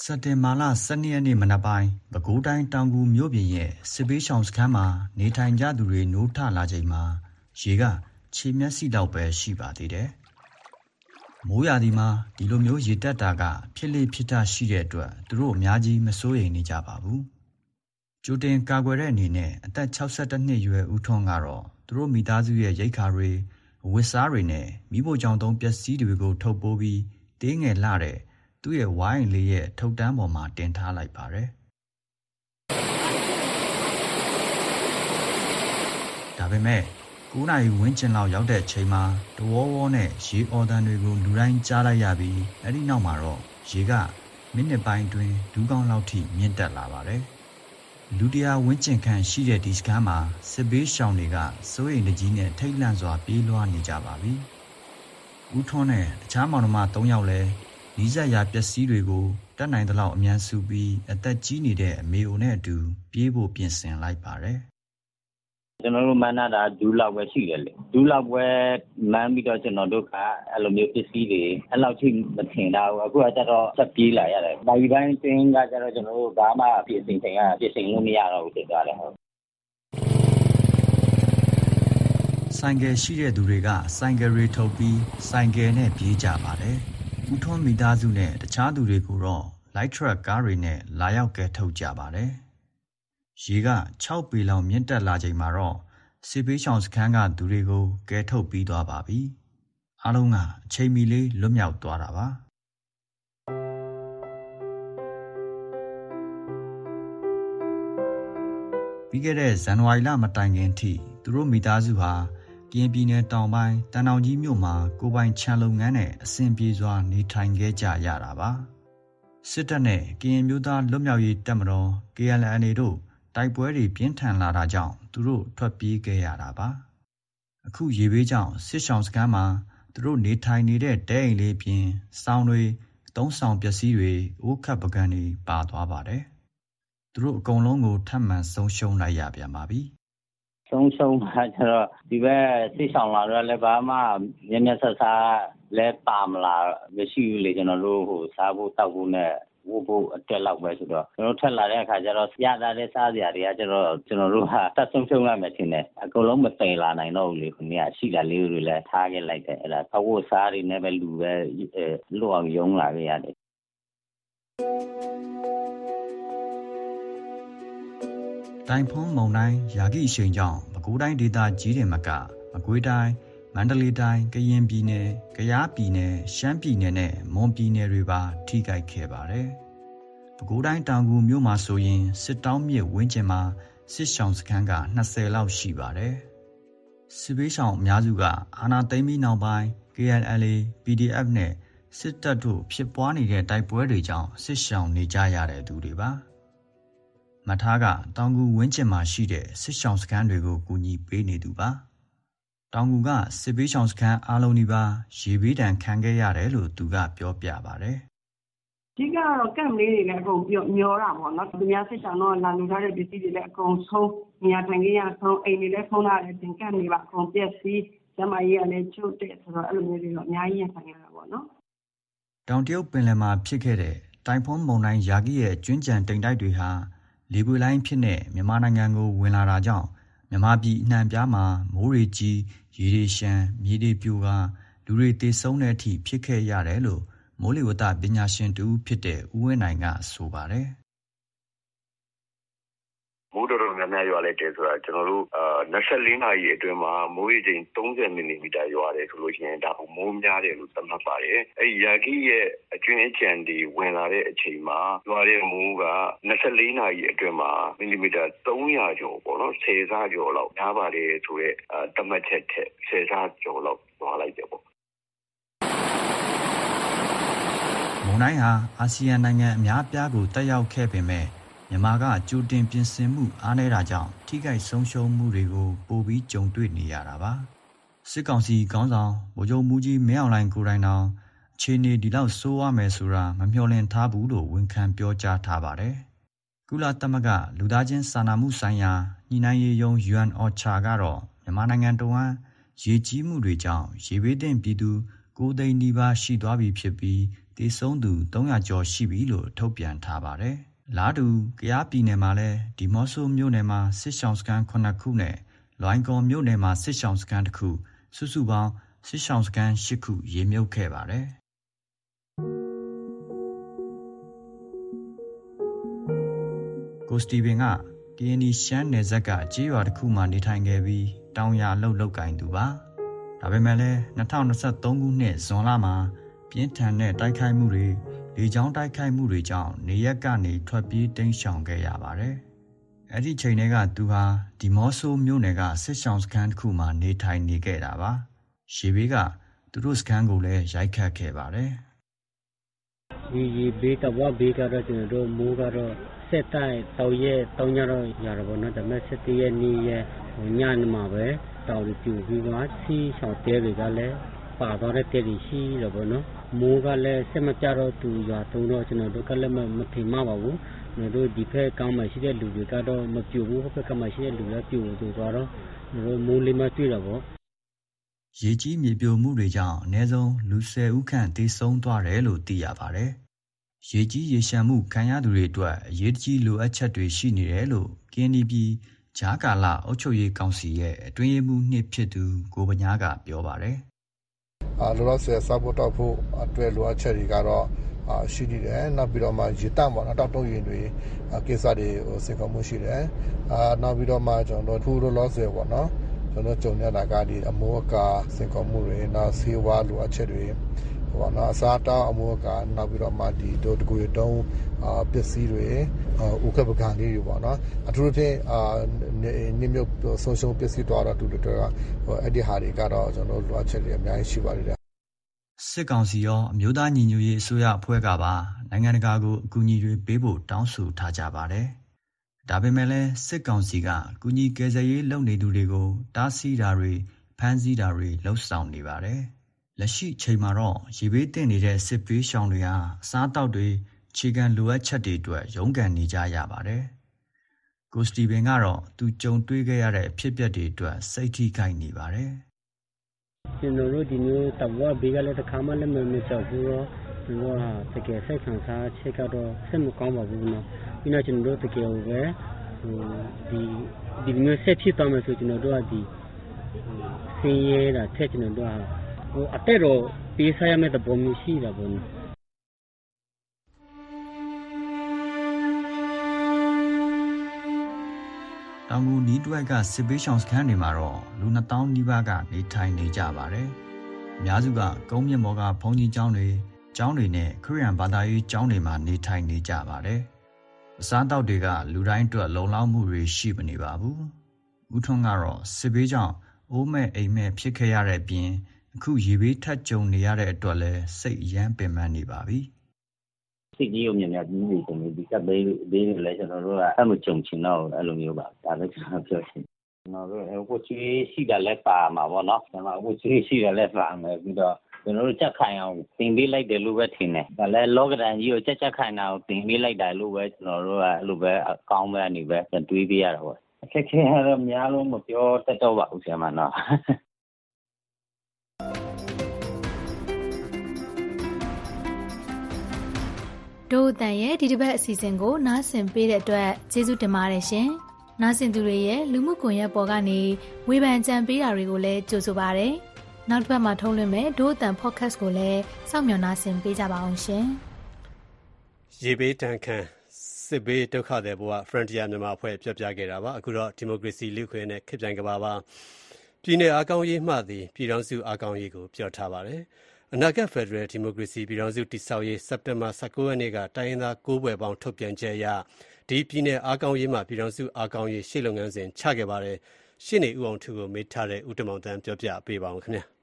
စက်တင်ဘာလဆယ်နှစ်ရက်နေ့မနက်ပိုင်းပဲခူးတိုင်းတောင်ကူမြို့ပြင်ရဲ့စစ်ပေးရှောင်စခန်းမှာနေထိုင်ကြသူတွေနိုးထလာချိန်မှာရေကခြေမျက်စိလောက်ပဲရှိပါသေးတယ်။မိုးရာသီမှာဒီလိုမျိုးရေတက်တာကဖြစ်လေဖြစ်တာရှိတဲ့အတွက်သူတို့အများကြီးမစိုးရိမ်နေကြပါဘူး။ကြိုတင်ကာကွယ်တဲ့အနေနဲ့အသက်၆၁နှစ်အရွယ်ဦးထွန်းကတော့သူတို့မိသားစုရဲ့ရိတ်ခါတွေအဝတ်စားတွေနဲ့မိဖို့ကြောင့်သုံးပစ္စည်းတွေကိုထုတ်ပိုးပြီးတင်းငယ်လာတဲ့သူ့ရဲ့ဝိုင်းလေးရဲ့ထုတ်တန်းပေါ်မှာတင်ထားလိုက်ပါတယ်။ဒါပေမဲ့ကိုးနာရီဝန်းကျင်လောက်ရောက်တဲ့ချိန်မှာတဝေါဝေါနဲ့ရေအော်တန်တွေကိုလူတိုင်းကြားလိုက်ရပြီးအဲ့ဒီနောက်မှာတော့ရေကမိနစ်ပိုင်းတွင်ဒူးကောင်းလောက်ထိမြင့်တက်လာပါတယ်။လူတရားဝန်းကျင်ခန့်ရှိတဲ့ဒီစခန်းမှာစစ်ဘေးရှောင်တွေကစိုးရိမ်တကြီးနဲ့ထိတ်လန့်စွာပြေးလွှားနေကြပါပြီ။ဦးထွန်းနဲ့တခြားမောင်နှမသုံးယောက်လည်းနီးစပ်ရာပစ္စည်းတွေကိုတတ်နိုင်သလောက်အမြန်စုပြီးအသက်ကြီးနေတဲ့အမေအိုနဲ့အတူပြေးဖို့ပြင်ဆင်လိုက်ပါတယ်။ကျွန်တော်တို့မန်းနာတာဒူးလောက်ပဲရှိတယ်လေ။ဒူးလောက်ပဲမန်းပြီးတော့ကျွန်တော်တို့ကအဲ့လိုမျိုးပစ္စည်းတွေအဲ့လောက်ထိမထင်တာဘူး။အခုကကျတော့ဆက်ပြေးလာရတယ်။ဒီပိုင်းတင်းကကျတော့ကျွန်တော်တို့ဘာမှပြင်ဆင်ချိန်ကပြင်ဆင်လို့မရတော့ဘူးဖြစ်သွားတယ်ဟုတ်။ဆိုင်ကယ်ရှိတဲ့သူတွေကဆိုင်ကယ်တွေထုတ်ပြီးဆိုင်ကယ်နဲ့ပြေးကြပါတယ်။ဦးထွန်းမိသားစုနဲ့တခြားသူတွေကိုတော့ light truck ကားတွေနဲ့လာရောက်ကဲထုတ်ကြပါတယ်။ရေက၆ပေလောက်မြင့်တက်လာချိန်မှာတော့စစ်ပေးချောင်စခန်းကသူတွေကိုကဲထုတ်ပြီးသွားပါပြီ။အားလုံးကအချိန်မီလေးလွတ်မြောက်သွားတာပါ။ပြီးခဲ့တဲ့ဇန်နဝါရီလမတိုင်ခင်ထိသူတို့မိသားစုဟာကရင်ပြည်နယ်တောင်ပိုင်းတန်တောင်ကြီးမြို့မှာကိုပိုင်ခြံလုပ်ငန်းနဲ့အဆင်ပြေစွာနေထိုင်ခဲ့ကြရတာပါစစ်တပ်နဲ့ကရင်မျိုးသားလွတ်မြောက်ရေးတပ်မတော် K N L A တို့တိုက်ပွဲတွေပြင်းထန်လာတာကြောင့်သူတို့ထွက်ပြေးခဲ့ရတာပါအခုရေဘေးကြောင့်စစ်ရှောင်စခန်းမှာသူတို့နေထိုင်နေတဲ့တဲအိမ်လေးပြင်စောင်းတွေသုံးဆောင်ပစ္စည်းတွေအိုးခတ်ပကံတွေပါသွားပါတယ်သူတို့အကုန်လုံးကိုထပ်မံဆုံးရှုံးလိုက်ရပြန်ပါပြီဆုံးရှုံးတာကျတော့ဒီဘက်စစ်ဆောင်လာတော့လည်းဘာမှမျက်မျက်ဆက်စားလဲပါမလာမရှိဘူးလေကျွန်တော်တို့ဟိုစားဖို့တောက်ဖို့နဲ့ဝုတ်ဖို့အတွက်လောက်ပဲဆိုတော့ကျွန်တော်ထက်လာတဲ့အခါကျတော့ရတာတဲ့စားစရာတွေကကျတော့ကျွန်တော်တို့ဟာတတ်ဆုံးရှုံးရမယ်ထင်တယ်အကုန်လုံးမသိလာနိုင်တော့ဘူးလေခင်ဗျာရှိတာလေးတွေလည်းထားခဲ့လိုက်တယ်အဲ့ဒါသဝတ်စားတွေနဲ့ပဲလူပဲလွတ်အောင်ယုံလာခဲ့ရတယ်တိုင်ဖုံးမုန်တိုင်းရာဂိအရှိန်ကြောင့်ပဲခူးတိုင်းဒေသကြီးတွေမှာကမကွေးတိုင်းမန္တလေးတိုင်းကရင်ပြည်နယ်ကယားပြည်နယ်ရှမ်းပြည်နယ်နဲ့မွန်ပြည်နယ်တွေပါထိခိုက်ခဲ့ပါတယ်။ပဲခူးတိုင်းတောင်ကူမြို့မှာဆိုရင်စစ်တောင်းမြစ်ဝင်းကျင်မှာစစ်ရှောင်စခန်းကနှစ်ဆယ်လောက်ရှိပါတယ်။စစ်ဘေးရှောင်အများစုကအာဏာသိမ်းပြီးနောက်ပိုင်း K N L A P D F နဲ့စစ်တပ်တို့ဖြစ်ပွားနေတဲ့တိုက်ပွဲတွေကြောင့်စစ်ရှောင်နေကြရတဲ့သူတွေပါ။မထားကတောင်ကူဝင်းကျင်မှာရှိတဲ့စစ်ရှောင်စခန်းတွေကိုကူညီပေးနေသူပါတောင်ကူကစစ်ဘေးရှောင်စခန်းအားလုံးဒီပါရေဘေးဒဏ်ခံခဲ့ရတယ်လို့သူကပြောပြပါတယ်ဒီကတော့ကန့်လေးတွေလည်းအကုန်ပြောမျောတာပေါ့နော်သူများစစ်ရှောင်တော့လာလူထားတဲ့ပစ္စည်းတွေလည်းအကုန်ဆုံးနေရာထိုင်ခင်းရဆုံးအိမ်တွေလည်းဖုံးလာတယ်တင်ကန့်နေပါအကုန်ပြက်စီးကျမကြီးကလည်းချို့တဲ့ဆိုတော့အဲ့လိုမျိုးတွေတော့အများကြီးရင်ဆိုင်ရတာပေါ့နော်တောင်တရုတ်ပင်လယ်မှာဖြစ်ခဲ့တဲ့တိုင်ဖုံးမုန်တိုင်းရာဂိရဲ့ကျွန်းကြံတိမ်တိုက်တွေဟာလေပွေလိုင်းဖြစ်နေမြန်မာနိုင်ငံကိုဝင်လာတာကြောင့်မြန်မာပြည်အနှံ့ပြားမှာမိုးရေကြီးရေတွေရှမ်းမြေတွေပြိုကလူတွေသေဆုံးတဲ့အထိဖြစ်ခဲ့ရတယ်လို့မိုးလေဝသပညာရှင်တူဖြစ်တဲ့ဦးဝင်းနိုင်ကဆိုပါတယ်မိုးတော်တော်များများရွာလိုက်တယ်ဆိုတာကျွန်တော်တို့အာ၂၄နာရီအတွင်းမှာမိုးရေချိန်၃၀မီလီမီတာရွာတယ်ဆိုလို့ရှိရင်ဒါကမိုးများတယ်လို့သတ်မှတ်ပါတယ်။အဲဒီရာဂိရဲ့အကျွင်းအကျန်တွေဝင်လာတဲ့အချိန်မှာရွာတဲ့မိုးက၂၄နာရီအတွင်းမှာမီလီမီတာ၃၀၀ကျော်ပေါ့နော်ဆယ်ဆကျော်လောက်များပါတယ်ဆိုတဲ့သတ်မှတ်ချက်ထက်ဆယ်ဆကျော်လောက်ရွာလိုက်တယ်ပေါ့။မုန်တိုင်းဟာအာဆီယံနိုင်ငံအများအပြားကိုတက်ရောက်ခဲ့ပေမဲ့မြန်မာကကြိုတင်ပြင်ဆင်မှုအားနည်းတာကြောင့်ထိခိုက်ဆုံးရှုံးမှုတွေကိုပိုပြီးကြုံတွေ့နေရတာပါစစ်ကောင်စီခေါင်းဆောင်ဗိုလ်ချုပ်မူကြီးမင်းအောင်လှိုင်ကိုယ်တိုင်တော်အခြေအနေဒီလောက်ဆိုးရမယ်ဆိုတာမမျှော်လင့်ထားဘူးလို့ဝန်ခံပြောကြားထားပါတယ်ကုလသမဂ္ဂလူသားချင်းစာနာမှုဆိုင်ရာညှိနှိုင်းရေးရုံး U N O C H A ကတော့မြန်မာနိုင်ငံတော်ဝန်ရေကြီးမှုတွေကြောင့်ရေဘေးသင့်ပြည်သူကိုးသိန်းနီးပါးရှိသွားပြီဖြစ်ပြီးတည်ဆုံးသူသုံးရာကျော်ရှိပြီလို့ထုတ်ပြန်ထားပါတယ်။လာတူကရားပြည်နယ်မှာလည်းဒီမော့ဆိုမြို့နယ်မှာစစ်ရှောင်းစခန်းခုနှစ်ခုနဲ့လွိုင်ကော်မြို့နယ်မှာစစ်ရှောင်းစခန်းတစ်ခုစုစုပေါင်းစစ်ရှောင်းစခန်းရှစ်ခုရေမြုပ်ခဲ့ပါတယ်။ကိုစတီဗင်ကကရင်နီရှမ်းနယ်ဇက်ကကြေးရွာတစ်ခုမှာနေထိုင်ခဲ့ပြီးတောင်ယာလှုပ်လှုပ်ကင်သူပါဒါပေမဲ့လည်း၂၀၂၃ခုနှစ်ဇွန်လမှာပြင်းထန်တဲ့တိုက်ခိုက်မှုတွေလေကြောင်းတိုက်ခိုက်မှုတွေကြောင့်နေရက်ကနေထွက်ပြေးတိမ်းရှောင်ခဲ့ရပါတယ်အဲ့ဒီချိန်တွေကသူဟာဒီမော့ဆိုမြို့နယ်ကစစ်ရှောင်းစခန်းတစ်ခုမှာနေထိုင်နေခဲ့တာပါရှေဘေးကသူတို့စခန်းကိုလည်းရိုက်ခတ်ခဲ့ပါတယ်ဒီဒီဘေးကဘဘေးကတော့ကျွန်တော်တို့မိုးကတော့ဆက်တိုက်တောက်ရဲတောင်းကြတော့ရတော့ဘောနော်ဒါပေမဲ့ဆက်တည့်ရဲ့နေ့ရဲ့ညနေမှာပဲတောက်ပြူပြီးသွားစီရှောင်းတဲတွေကလည်းပါတော့တဲ့တည်ရှိတော့ဘောနော်မိုးကလည်းဆက်မကြတော့သူရွာတုံးတော့ကျွန်တော်တို့ကလည်းမထင်မှပါဘူးကျွန်တော်တို့ဒီဖက်ကောင်းမှရှိတဲ့လူတွေကတော့မပြူဘူးဟိုဖက်ကမှရှိတဲ့လူလည်းပြူသူသွားတော့ကျွန်တော်မိုးလေးမတွေ့တော့ဘောရေကြီးမြေပြိုမှုတွေကြောင့်အနည်းဆုံးလူ၁၀ဦးခန့်သေဆုံးသွားတယ်လို့သိရပါတယ်။ရေကြီးရေရှမ်းမှုခံရသူတွေအတွက်အရေးကြီးလိုအပ်ချက်တွေရှိနေတယ်လို့ကင်းနီပြည်ဂျာကာလာအုပ်ချုပ်ရေးကောင်စီရဲ့အတွင်းရေးမှူးနှစ်ဖြစ်သူကိုပညာကပြောပါတယ်။အာလောလောဆယ်စပေါ်တော့ဖို့အတွက်လိုအပ်ချက်တွေကတော့အာရှိနေတယ်။နောက်ပြီးတော့မှရေတန့်ပေါ့နော်တောက်တုံးရင်တွေကိစ္စတွေဟိုစင်ကုန်မှုရှိတယ်။အာနောက်ပြီးတော့မှကျွန်တော်တို့လောလောဆယ်ပေါ့နော်ကျွန်တော်ကြုံရတာကဒီအမိုးအကာစင်ကုန်မှုတွေနောက်ဆေးဝါးလိုအပ်ချက်တွေဟိုနော်အစားတောက်အမိုးအကာနောက်ပြီးတော့မှဒီတို့တကူရတုံးအာပစ္စည်းတွေဥက္ကပကံလေးတွေပေါ့နော်အထူးသဖြင့်အာနေမျိုးဆုံးရှုံးပစ္စည်းတော်တော်တူတူဟိုအဲ့ဒီဟာတွေကတော့ကျွန်တော်လိုအပ်ချက်တွေအများကြီးရှိပါတယ်စစ်ကောင်စီရောအမျိုးသားညီညွတ်ရေးအစိုးရအဖွဲ့ကပါနိုင်ငံတကာကိုအကူအညီတွေပေးဖို့တောင်းဆိုထားကြပါတယ်ဒါပေမဲ့လည်းစစ်ကောင်စီကကူညီကယ်ဆယ်ရေးလုပ်နေသူတွေကိုတားဆီးတာတွေဖမ်းဆီးတာတွေလှုပ်ဆောင်နေပါတယ်။လက်ရှိချိန်မှာတော့ရေဘေးသင့်နေတဲ့စစ်ပေးရှောင်တွေဟာအစားအသောက်တွေခြေခံလိုအပ်ချက်တွေအတွက်ရုန်းကန်နေကြရပါတယ်။ကိုစတီဗင်ကတော့သူကြုံတွေ့ခဲ့ရတဲ့အဖြစ်အပျက်တွေအတွက်စိတ်ထိခိုက်နေပါတယ်။ကျွန်တော်တို့ဒီမျိုးတဘွားဘေးကလည်းတစ်ခါမှလည်းမမကြောက်ဘူးတော့ကျွန်တော်ကတကယ်စိတ်ခံစားချက်ကတော့စိတ်မကောင်းပါဘူးနော်ပြီးတော့ကျွန်တော်တို့တကယ်ပဲဟိုဒီဒီမျိုးဆက်ဖြစ်သွားမယ်ဆိုကျွန်တော်တို့ကဒီစင်းရဲတာထက်ကျွန်တော်တို့ကဟိုအတက်တော့ပေးစားရမယ့်သဘောမျိုးရှိတာပေါ့နော်တောင်ငူနီးတွက်ကစစ်ပေးရှောင်စခန်းတွေမှာတော့လူနှစ်သောင်းနီးပါးကနေထိုင်နေကြပါတယ်အများစုကကုန်းမြင့်ဘော်ကဘုံကြီးကျောင်းတွေကျောင်းတွေနဲ့ခရစ်ယာန်ဘာသာရေးကျောင်းတွေမှာနေထိုင်နေကြပါတယ်။အစားအသောက်တွေကလူတိုင်းအတွက်လုံလောက်မှုတွေရှိမနေပါဘူး။ဦးထွန်းကတော့စစ်ဘေးကြောင့်အိုးမဲ့အိမ်မဲ့ဖြစ်ခဲ့ရတဲ့အပြင်အခုရေဘေးထပ်ကြုံနေရတဲ့အတွက်လည်းစိတ်အယမ်းပင်ပန်းနေပါပြီ။စိတ်ကြီးုံမြင်ရပြီးနေတယ်ဒီကဘေးဘေးလည်းကျွန်တော်တို့ကအဲ့လိုကြုံချင်တော့အဲ့လိုမျိုးပါဒါလည်းကျွန်တော်ပြောချင်ကျွန်တော်တို့ဟိုချီရှိတယ်လည်းပါမှာပေါ့နော်ကျွန်တော်ဟိုချီရှိတယ်လည်းပါမယ်ပြီးတော့ကျွန်တော်တို့ချက်ခိုင်အောင်တင်ပေးလိုက်တယ်လို့ပဲထင်တယ်ဒါလည်းလောကဒန်ကြီးကိုချက်ချက်ခိုင်အောင်တင်ပေးလိုက်တယ်လို့ပဲကျွန်တော်တို့ကအဲ့လိုပဲအကောင်းပဲအနေပဲတွေးပေးရတာပေါ့အခက်ခဲတော့များလို့မပြောတတ်တော့ပါဘူးဆရာမနော်ဒို့အတန်ရဲ့ဒီတစ်ပတ်အစီအစဉ်ကိုနားဆင်ပေးတဲ့အတွက်ကျေးဇူးတင်ပါတယ်ရှင်။နားဆင်သူတွေရဲ့လူမှုကွန်ရက်ပေါ်ကနေဝေဖန်ကြံပေးတာတွေကိုလည်းကြိုဆိုပါရစေ။နောက်တစ်ပတ်မှာထုတ်လွှင့်မယ်ဒို့အတန် podcast ကိုလည်းစောင့်မျှော်နားဆင်ပေးကြပါအောင်ရှင်။ရေဘေးတန်ခမ်းစစ်ဘေးဒုက္ခတွေဘဝ Frontier မြန်မာအဖွဲ့ပြပြခဲ့တာပါအခုတော့ဒီမိုကရေစီလူ့ခွင့်နဲ့ခေတ်ပြိုင်ကဘာပါပြည်내အားကောင်းရေးမှသည်ပြည်ထောင်စုအားကောင်းရေးကိုပြောထားပါတယ်အနာဂတ်ဖက်ဒရယ်ဒီမိုကရေစီပြည်ထောင်စုတည်ဆောက်ရေးစက်တင်ဘာ၁၉ရက်နေ့ကတိုင်းရင်းသား၉ဘွယ်ပေါင်းထုတ်ပြန်ချက်အရဒီပြည်내အားကောင်းရေးမှပြည်ထောင်စုအားကောင်းရေးရှေ့လုပ်ငန်းစဉ်ချခဲ့ပါတယ်ရှင်းနေဦးအောင်ထူကိုမေးထားတဲ့ဦးတမောင်တန်းပြောပြပေးပါအောင်ခင်ဗျာ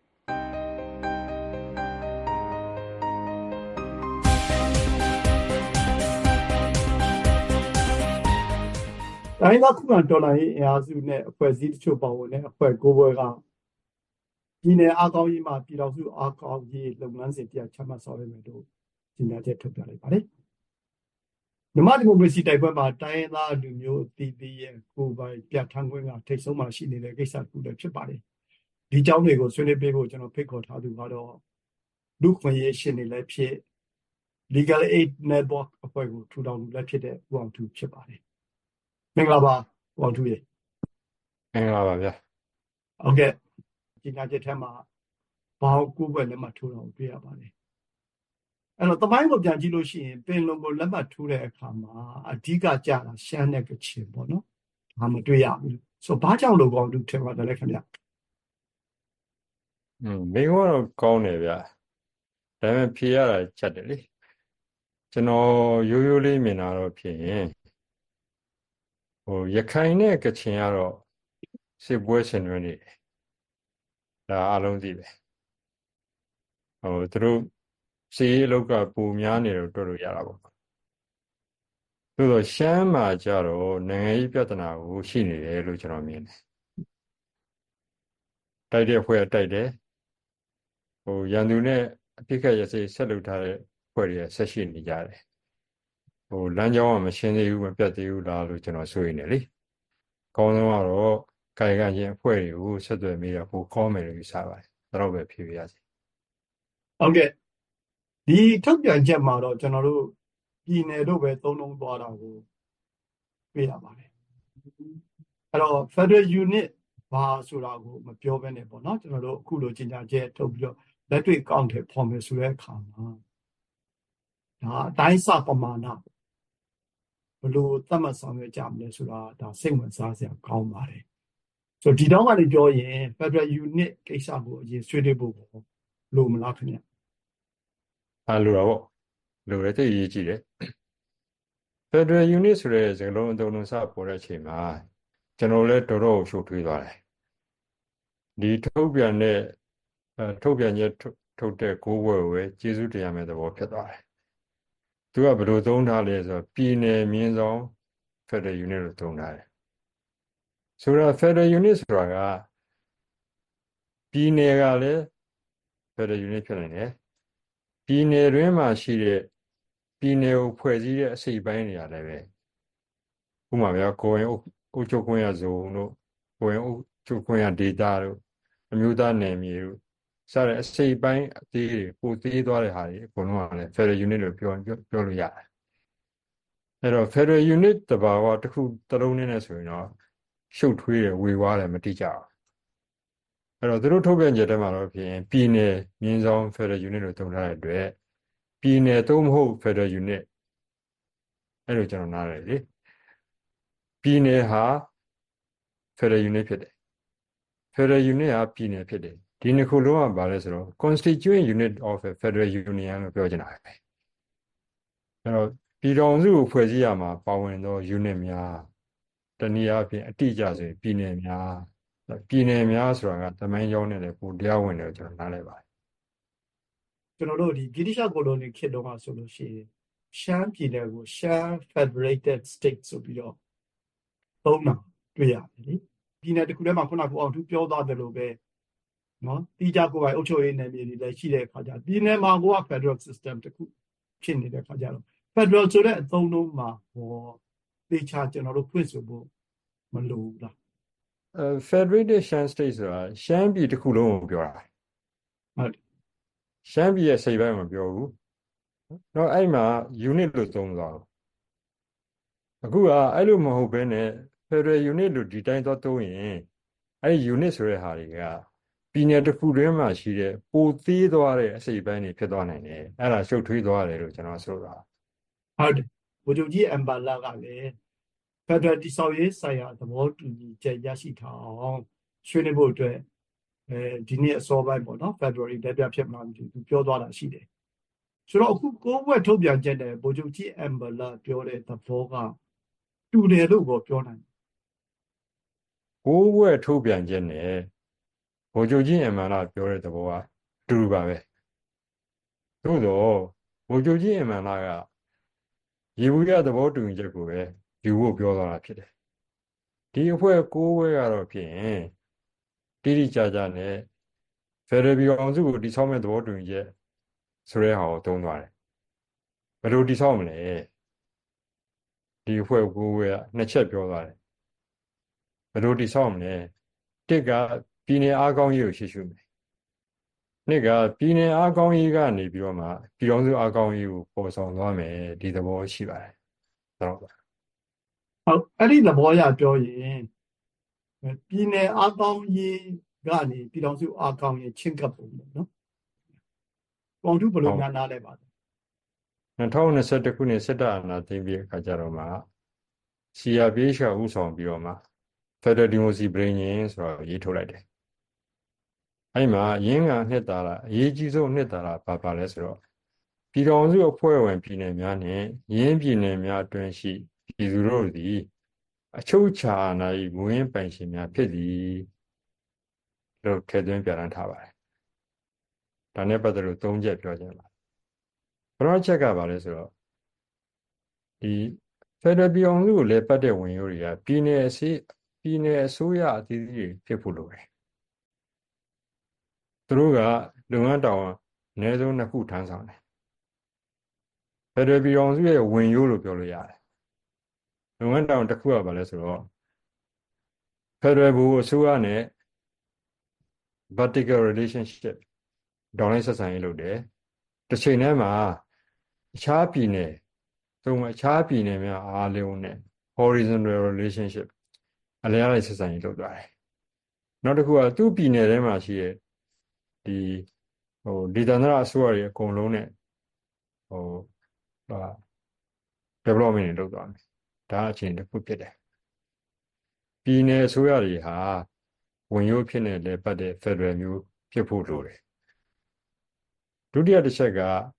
တိုင်းသားခုခံတော်လှန်ရေးအင်အားစုနဲ့အဖွဲ့အစည်းတချို့ပါဝင်တဲ့အဖွဲ့၉ဘွဲကပြည်내အားကောင်းရေးမှာပြည်တော်စုအားကောင်းရေးလုပ်ငန်းစဉ်တရားချမှတ်ဆောင်ရွက်မယ်လို့ကြေညာချက်ထုတ်ပြန်လိုက်ပါတယ်။မြန်မာဒီမိုကရေစီတိုက်ပွဲမှာတိုင်းရင်းသားလူမျိုးအသီးသီးရဲ့ကိုယ်ပိုင်ပြဋ္ဌာန်းခွင့်ကထိပ်ဆုံးမှာရှိနေတဲ့ကိစ္စတစ်ခုလည်းဖြစ်ပါတယ်။ဒီအကြောင်းတွေကိုဆွေးနွေးပေးဖို့ကျွန်တော်ဖိတ်ခေါ်ထားသူကတော့လူခွင့်ရေးရှင်တွေလည်းဖြစ် legal aid network အဖွဲ့ကိုထူထောင်လည်းဖြစ်တဲ့ဦးအောင်ထူးဖြစ်ပါတယ်မင်္ဂလာပါဦးအောင်ထူးရေမင်္ဂလာပါဗျာဟုတ်ကဲ့ဒီညချက်ထဲမှာဘောင်ကိုဘွယ်လက်မှတ်ထိုးတာကိုတွေ့ရပါတယ်အဲ့တော့တမိုင်းကိုပြန်ကြည့်လို့ရှိရင်ပင်လုံကိုလက်မှတ်ထိုးတဲ့အခါမှာအဓိကကြတာရှမ်းနဲ့ကချင်ပေါ့နော်ဒါမတွေ့ရဘူးဆိုဘာကြောင့်လို့ကောင်းတူထင်ပါတယ်လဲခင်ဗျอืมမိန်းကတော့ကောင်းတယ်ဗျာဒါပေမဲ့ဖြေရတာချက်တယ်လေကျွန်တော်ရိုးရိုးလေးမြင်တာတော့ဖြစ်ရင်ဟိုရခိုင်နဲ့ကချင်ကတော့စစ်ပွဲဆင်နွှဲနေတယ်ဒါအလုံးသိပဲဟိုသူတို့စီးအလုပ်ကပူများနေတယ်တွေ့လို့ရတာပေါ့သို့တော့ရှမ်းမှာကြတော့နိုင်ငံရေးပြဿနာကိုရှိနေတယ်လို့ကျွန်တော်မြင်တယ်တိုက်တဲ့ဖွဲ့တိုက်တယ်ဟိုရန်သူနဲ့အပိခတ်ရစေဆက်လုပ်ထားတဲ့ဖွဲ့တွေဆက်ရှိနေကြတယ်ဟိုလမ်းကြောင်းကမရှင်းသေးဘူးမပြတ်သေးဘူးလားလို့ကျွန်တော်ဆိုရင်လေအကောင်းဆုံးကတော့ကာယကံချင်းအဖွဲ့တွေကိုဆက်သွယ်မိတာပိုကောင်းမယ်လို့ယူဆပါတယ်ဒါတော့ပဲဖြေပြရစီဟုတ်ကဲ့ဒီထုတ်ပြန်ချက်မှာတော့ကျွန်တော်တို့ပြည်နယ်တို့ပဲသုံးလုံးသွားတာကိုတွေ့ရပါတယ်အဲ့တော့ Federal Unit ဘာဆိုတာကိုမပြောဘဲနဲ့ပေါ့နော်ကျွန်တော်တို့အခုလိုကြေညာချက်ထုတ်ပြီးတော့လက်တွေ့ကောင်းတယ်ဖော်မယ်ဆိုတဲ့အခါမှာဒါအတိုင်းစပမာဏဘလို့သတ်မှတ်ဆောင်ရွက်ကြမလဲဆိုတာဒါစိတ်ဝင်စားစရာကောင်းပါတယ်ဆိုဒီတော့ကနေပြောရင် Federal Unit ကိစ္စကိုအရင်ဆွေးနွေးဖို့လို့မလားခင်ဗျအားလိုတော့လိုရတဲ့ရေးကြည့်တယ် Federal Unit ဆိုတဲ့စကားလုံးအသုံးလုံးစပေါ်တဲ့အချိန်မှာကျွန်တော်လည်းတော်တော်ရှုပ်ထွေးသွားတယ်ဒီထုတ်ပြန်တဲ့ထုတ်ပြန်ချက်ထုတ်တဲ့ကိုးဝဲဝဲကျေးဇူးတရားမဲ့သဘောဖြစ်သွားတယ်သူကဘယ်လိုသုံးထားလဲဆိုတော့ပြည်နယ်မြင်းဆောင် Federal Unit လို့သုံးထားတယ်ဆိုတော့ Federal Unit ဆိုတာကပြည်နယ်ကလည်း Federal Unit ဖြစ်နေတယ်ပြည်နယ်တွင်းမှာရှိတဲ့ပြည်နယ်ကိုဖွဲ့စည်းတဲ့အစိပ်ပိုင်းတွေကလည်းပဲဥပမာပြကိုယ်အုပ်ချုပ်ခွင့်ရဇုံတို့ကိုယ်အုပ်ချုပ်ခွင့်ရဒေသတို့အမျိုးသားနယ်မြေတို့စတဲ့အစိပ်ပိုင်းအသေးတွေပိုသေးသွားတဲ့ဟာတွေအကုန်လုံးကလည်း Federal Unit လို့ပြောပြောလို့ရတယ်အဲ့တော့ Federal Unit တဘာဝတစ်ခုတစ်လုံးနဲ့ဆိုရင်တော့ရှုပ်ထွေးတယ်ဝေဝါးတယ်မတိကျအောင်အဲ့တော့သူတို့ထုတ်ပြန်ချက်ထဲမှာတော့ဖြစ်ရင်ပြည်နယ်မြင်းဆောင် Federal Unit လို့သုံးထားတဲ့အတွက်ပြည်နယ်သုံးမဟုတ် Federal Unit အဲ့လိုကျွန်တော်နားရတယ်လေပြည်နယ်ဟာ Federal Unit ဖြစ်တယ် Federal Unit ဟာပြည်နယ်ဖြစ်တယ်ဒီနှစ်ခုလုံးကဘာလဲဆိုတော့ Constituent Unit of a Federal Union လို့ပြောချင်တာပဲအဲ့တော့ပြည်ထောင်စုကိုဖွဲ့စည်းရမှာပါဝင်သော unit များတနည်းအားဖြင့်အတိအကျဆိုရင်ပြည်နယ်များပြည်နယ်များဆိုတာကသမိုင်းကြောင်းနဲ့လည်းပိုတရားဝင်တယ်ကျွန်တော်နားလည်ပါတယ်ကျွန်တော်တို့ဒီဗြိတိရှ်ကိုလိုနီခေတ်တုန်းကဆိုလို့ရှိရင်ရှမ်းပြည်နယ်ကိုရှမ်း Federated State ဆိုပြီးတော့သုံးတာတွေ့ရတယ်လေပြည်နယ်တစ်ခုထဲမှာခုနကအောင်သူပြောသွားတယ်လို့ပဲနော်တိကျကိုယ်ပိုင်အုပ်ချုပ်ရေးနယ်မြေတွေလည်းရှိတဲ့အခါကျပြည်နယ်မှာကိုက Federal System တစ်ခုဖြစ်နေတဲ့အခါကျတော့ Federal ဆိုတဲ့အသုံးလုံးမှာဟောတေချာကျွန်တော်တို့ဖွင့်ဆိုဖို့မလိုဘူးလားအဲ Federated Shan State ဆိုတာရှမ်းပြည်တစ်ခုလုံးကိုပြောတာဟုတ်ရှမ်းပြည်ရဲ့စိတ်ပိုင်းမပြောဘူးတော့အဲ့မှာ unit လို့သုံးသွားတော့အခုကအဲ့လိုမဟုတ်ဘဲနဲ့ Federal Unit လို့ဒီတိုင်းသွားသုံးရင်အဲ့ unit ဆိုတဲ့ဟာတွေကပြည်နယ်တစ်ခုတွင်းမှာရှိတဲ့ပိုသေးသွားတဲ့အစိပ်ပိုင်းတွေဖြစ်သွားနိုင်တယ်အဲ့ဒါရှုပ်ထွေးသွားတယ်လို့ကျွန်တော်ဆိုတာဟုတ်တယ်ဘုရားကြီးအမ်ဘာလာကလည်း Federal တိဆောက်ရေးဆိုင်ရာသဘောတူညီချက်ရရှိထားအောင်ဆွေးနွေးဖို့အတွက်အဲဒီနေ့အစောပိုင်းပေါ့နော် February တပြဖြစ်မှန်းသူပြောသွားတာရှိတယ်ဆိုတော့အခုကိုးဘွဲ့ထုတ်ပြန်ချက်နဲ့ဘုရားကြီးအမ်ဘာလာပြောတဲ့သဘောကတူတယ်လို့ပြောနိုင်ကိုးဘွဲ့ထုတ်ပြန်ချက်နဲ့ဗိုလ်ချုပ်ကြီးအမ်ဘာလာပြောတဲ့သဘောကအတူတူပါပဲသို့တော့ဗိုလ်ချုပ်ကြီးအမ်ဘာလာကရေဘူးရသဘောတူညီချက်ကိုပဲယူဖို့ပြောသွားတာဖြစ်တယ်ဒီအဖွဲ့ကိုးဘွဲ့ကတော့ဖြစ်ရင်တိတိကျကျနဲ့ Federal ပြည်အောင်စုကိုတိဆောက်မဲ့သဘောတူညီချက်ဆိုတဲ့ဟာကိုသုံးသွားတယ်ဘယ်လိုတိဆောက်မလဲဒီအဖွဲ့ကိုးဘွဲ့ကနှစ်ချက်ပြောသွားတယ်ဘယ်လိုတိဆောက်မလဲတစ်ကပြည်နယ်အားကောင်းရေးကိုရှေ့ရှုမယ်နှစ်ကပြည်နယ်အားကောင်းရေးကနေပြီးတော့မှပြည်တော်စုအားကောင်းရေးကိုပေါ်ဆောင်သွားမယ်ဒီသဘောရှိပါတယ်ဟုတ်ပါဟုတ်အဲ့ဒီသဘောအရပြောရင်ပြည်နယ်အားကောင်းရေးကနေပြည်တော်စုအားကောင်းရေးချင်းကပ်ပုံပေါ့နော်ပေါင်ထုဘယ်လိုများနားလဲပါလဲ၂၀၂၁ခုနှစ်စစ်တပ်အာဏာသိမ်းပြီးအခါကျတော့မှ စီ အာร์ ပီ အေချ် ကဥဆောင်ပြီးတော့မှ Federal Democracy ပြည်ညင်ဆိုတော့ရေးထုတ်လိုက်တယ်အဲ့မှာရင်းကနှစ်သာရအရေးကြီးဆုံးနှစ်သာရပါပါလဲဆိုတော့ပြည်တော်စုအဖွဲ့ဝင်ပြည်နယ်များနဲ့ရင်းပြည်နယ်များအတွင်းရှိပြည်သူတို့သည်အချုပ်အခြာအာဏာ၏မူရင်းပိုင်ရှင်များဖြစ်သည်လို့ထည့်သွင်းပြဋ္ဌာန်းထားပါတယ်ဒါနဲ့ပတ်သက်လို့သုံးချက်ပြောခြင်းပါပထမချက်ကပါလဲဆိုတော့ဒီ Federal ပြည်အောင်စုကိုလည်းပတ်တဲ့ဝင်ရိုးတွေကပြည်နယ်အစီပြည်နယ်အစိုးရအသီးသီးတွေဖြစ်ဖို့လိုတယ်သူတို့ကလုပ်ငန်းတောင်အနည်းဆုံးနှစ်ခုထမ်းဆောင်တယ်ဖက်ဒရယ်ပြည်အောင်စုရဲ့ဝင်ရိုးလို့ပြောလို့ရတယ်လုပ်ငန်းတောင်တစ်ခုကပါလဲဆိုတော့ဖက်ဒရယ်ဘူအစိုးရနဲ့ vertical relationship ဒေါ်လာဆက်ဆံရေးလုပ်တယ်တစ်ချိန်တည်းမှာအခြားပြည်နယ်သုံးအခြားပြည်နယ်များအားလုံးနဲ့ horizontal relationship အလျားလိုက်ဆက်ဆံရေးလုပ်သွားတယ်နောက်တစ်ခုကသူ့ပြည်နယ်ထဲမှာရှိတဲ့ဒီဟိုဒေသန္တရအစိုးရတွေအကုန်လုံးနဲ့ဟိုဟာ development တွေလုပ်သွားမယ်ဒါအချင်းတစ်ခုဖြစ်တယ်ပြည်နယ်အစိုးရတွေဟာဝင်ရိုးဖြစ်နေလေပတ်တဲ့ Federal မျိုးဖြစ်ဖို့လိုတယ်ဒုတိယတစ်ချက်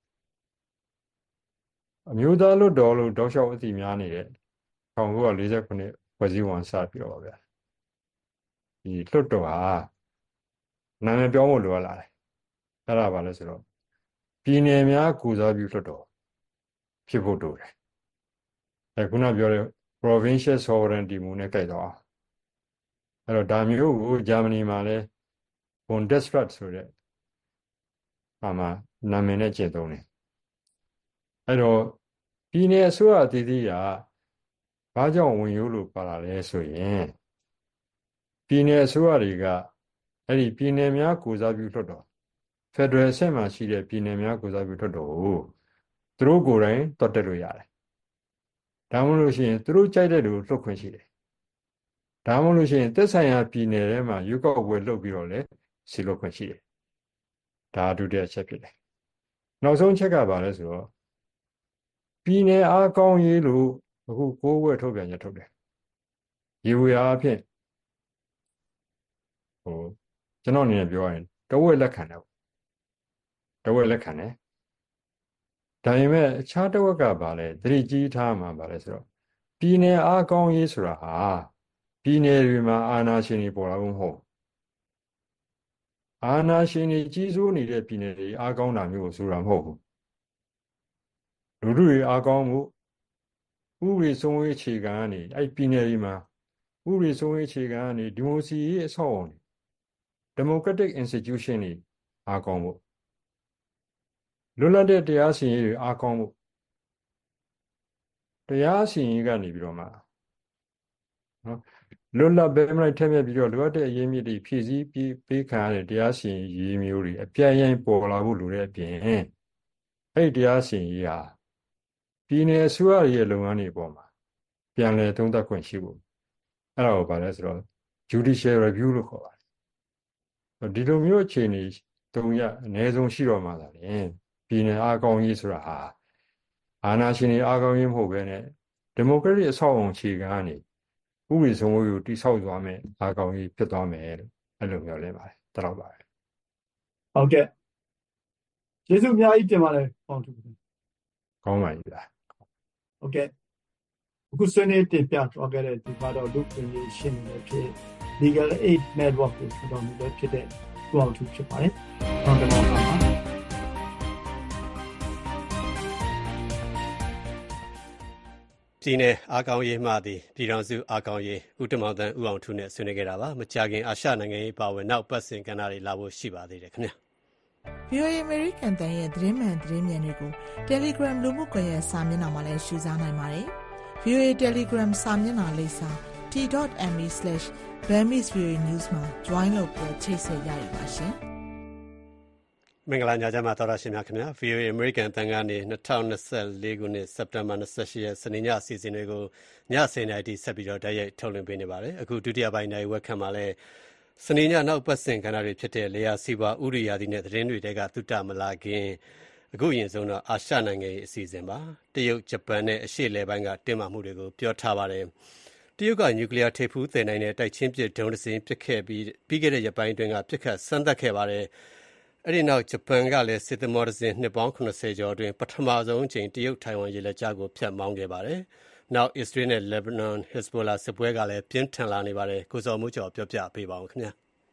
ကအမျိုးသားလွှတ်တော်လို့တောက်လျှောက်အသိများနေတဲ့၁၉၄၉ခုနှစ်ဖွဲ့စည်းပုံစပြီးတော့ဗျာဒီလွှတ်တော်ဟာနာမည်ပြောင်းဖို့လိုလာတယ်အဲ့ဒါပါလဲဆိုတော့ပြည်နယ်များကိုစားပြုလွှတ်တော်ဖြစ်ဖို့လိုတယ်အဲခုနပြောတဲ့ provincial sovereignty မူနဲ့ကြိုက်တော့အဲ့တော့ဒါမျိုးကိုဂျာမနီမှာလဲ Bundesrat ဆိုတဲ့အာမနာမည်နဲ့ကျင့်သုံးတယ်အဲ့တော့ပြည်နယ်အစိုးရအသီးသီးကဘာကြောင့်ဝင်ရိုးလို့ပါလာလဲဆိုရင်ပြည်နယ်အစိုးရတွေကအဲ့ဒီပြည်နယ်များကိုစားပြုလွှတ်တော် Federal အဆင့်မှာရှိတဲ့ပြည်နယ်များကိုစားပြုလွှတ်တော်ကိုသူတို့ကိုယ်တိုင်တွတ်တက်လို့ရတယ်ဒါမှမဟုတ်လို့ရှိရင်သူတို့ကြိုက်တဲ့လူလွှတ်ခွင့်ရှိတယ်ဒါမှမဟုတ်လို့ရှိရင်သက်ဆိုင်ရာပြည်နယ်ထဲမှာရွေးကောက်ပွဲလုပ်ပြီးတော့လေစီလွှတ်ခွင့်ရှိတယ်ဒါဒုတိယချက်ဖြစ်တယ်နောက်ဆုံးချက်ကပါလဲဆိုတော့ပြည်နယ်အားကောင်းရေးလို့အခုကိုးဝဲထုတ်ပြန်ချက်ထုတ်တယ်ရေဝေအားဖြင့်ဟိုကျွန်တော်အနေနဲ့ပြောရရင်တဝက်လက်ခံတယ်တဝက်လက်ခံတယ်ဒါပေမဲ့အခြားတဝက်ကပါလဲသတိကြီးထားမှာပါလဲဆိုတော့ပြည်နယ်အားကောင်းရေးဆိုတာဟာပြည်နယ်တွေမှာအာဏာရှင်တွေပေါ်လာဖို့မဟုတ်အာဏာရှင်တွေကြီးစိုးနေတဲ့ပြည်နယ်တွေအားကောင်းတာမျိုးကိုဆိုတာမဟုတ်ဘူးလူလူတွေအားကောင်းမှုဥပဒေစိုးရေးအခြေခံကနေအဲ့ပြည်နယ်တွေမှာဥပဒေစိုးရေးအခြေခံကနေဒီမိုကရေစီအဆောက်အအုံတွေ democratic institution တွေအားကောင်းမှုလွတ်လပ်တဲ့တရားစီရင်ရေးတွေအားကောင်းမှုတရားစီရင်ရေးကနေပြီးတော့မှနော်လွတ်လပ်ဘဲမလိုက်ထက်မြက်ပြီးတော့လိုအပ်တဲ့အရေးမြစ်တွေဖြည့်ဆည်းပြီးပေးခံရတဲ့တရားစီရင်ရေးမျိုးတွေအပြည့်အရင်ပေါ်လာဖို့လိုတဲ့အပြင်အဲ့ဒီတရားစီရင်ရေးဟာပြည်နယ်အစိုးရရဲ့လုပ်ငန်းတွေပေါ်မှာပြန်လည်သုံးသပ်ခွင့်ရှိဖို့အဲ့ဒါကိုပါလဲဆိုတော့ judicial review လို့ခေါ်ပါတယ်ဒီလိုမျိုးအခြေအနေသုံးရအနည်းဆုံးရှိတော့မှသာလေပြည်နယ်အားကောင်းရေးဆိုတာဟာအာဏာရှင်တွေအားကောင်းရေးမဟုတ်ဘဲနဲ့ဒီမိုကရက်တစ်အဆောက်အအုံအခြေခံကနေဥပဒေစိုးမိုးရေးကိုတိဆောက်သွားမယ်အားကောင်းရေးဖြစ်သွားမယ်လို့အဲ့လိုမျိုးလဲပါတယ်တလောက်ပါပဲဟုတ်ကဲ့ကျေးဇူးအများကြီးတင်ပါတယ်ပေါင်ထုကောင်းပါပြီဗျာဟုတ်ကဲ့အခုဆွေးနွေးတင်ပြသွားခဲ့တဲ့ဒီကတော့လူ့ခွင့်ရေးရှင်းနေဖြစ် Legal Aid Network ကိုထူထောင်နေဖြစ်တဲ့ကိုအောင်ထုဖြစ်ပါတယ်။ဟုတ်ကဲ့ပါပါပြည်နယ်အားကောင်းရေးမှသည်ပြည်ထောင်စုအားကောင်းရေးဦးတမောင်တန်ဦးအောင်ထုနဲ့ဆွေးနွေးခဲ့တာပါမကြာခင်အာရှနိုင်ငံရေးပါဝင်နောက်ပတ်စဉ်ကဏ္ဍတွေလာဖို့ရှိပါသေးတယ်ခင်ဗျာဗီအိုအေ American တန်ရဲ့သတင်းမှန်သတင်းမြန်တွေကို Telegram လူမှုကွန်ရက်စာမျက်နှာမှာလည်းရှုစားနိုင်ပါတယ်။ ဗီအိုအေ Telegram စာမျက်နှာလိပ်စာ t dot m e slash burmese voa news မှာ join လုပ်ပြီးချိတ်ဆက်ရရပါရှင်။မင်္ဂလာညချမ်းပါသောတာရှင်များခင်ဗျာ ဗွီအိုအေ အမေရိကန်အသံကနေ၂၀၂၄ခုနှစ်စက်တင်ဘာ၂၈ရက်စနေညအစီအစဉ်တွေကိုည၁၀နာရီထိဆက်ပြီးတော့တိုက်ရိုက်ထုတ်လွှင့်ပေးနေပါတယ်အခုဒုတိယပိုင်းနိုင်ဝက်ခန့်မှာလဲစနေညနောက်ပတ်စဉ်ကဏ္ဍတွေဖြစ်တဲ့လေယာစီးပွားဥရိယာတိနဲ့သတင်းတွေတဲကသုတမလာခင်အခုရင်ဆုံးတော့အာရှနိုင်ငံရေးအစီအစဉ်ပါတရုတ်ဂျပန်နဲ့အရှေ့အလယ်ပိုင်းကတင်းမာမှုတွေကိုပြောထားပါတယ်တရုတ်ကနျူကလ িয়ার ထိပ်ဖူးသယ်နိုင်တဲ့တိုက်ချင်းပစ်ဒုံးတစ်စင်းပစ်ခဲ့ပြီးပြီးခဲ့တဲ့ရက်ပိုင်းအတွင်းကပစ်ခတ်စမ်းသပ်ခဲ့ပါတယ်အဲ့ဒီနောက်ဂျပန်ကလည်းစစ်သမောတစ်စင်းနှစ်ပေါင်း၇၀ကျော်အတွင်းပထမဆုံးအချိန်တရုတ်ထိုင်ဝမ်ရေလက်ကြားကိုဖျက်မောင်းခဲ့ပါတယ်နောက်အစ္စရေးနဲ့လက်ဘနွန်ဟက်ဇ်ဘိုလာစစ်ပွဲကလည်းပြင်းထန်လာနေပါတယ်ကိုစောမိုးကျော်ပြောပြပေးပါဦးခင်ဗျာ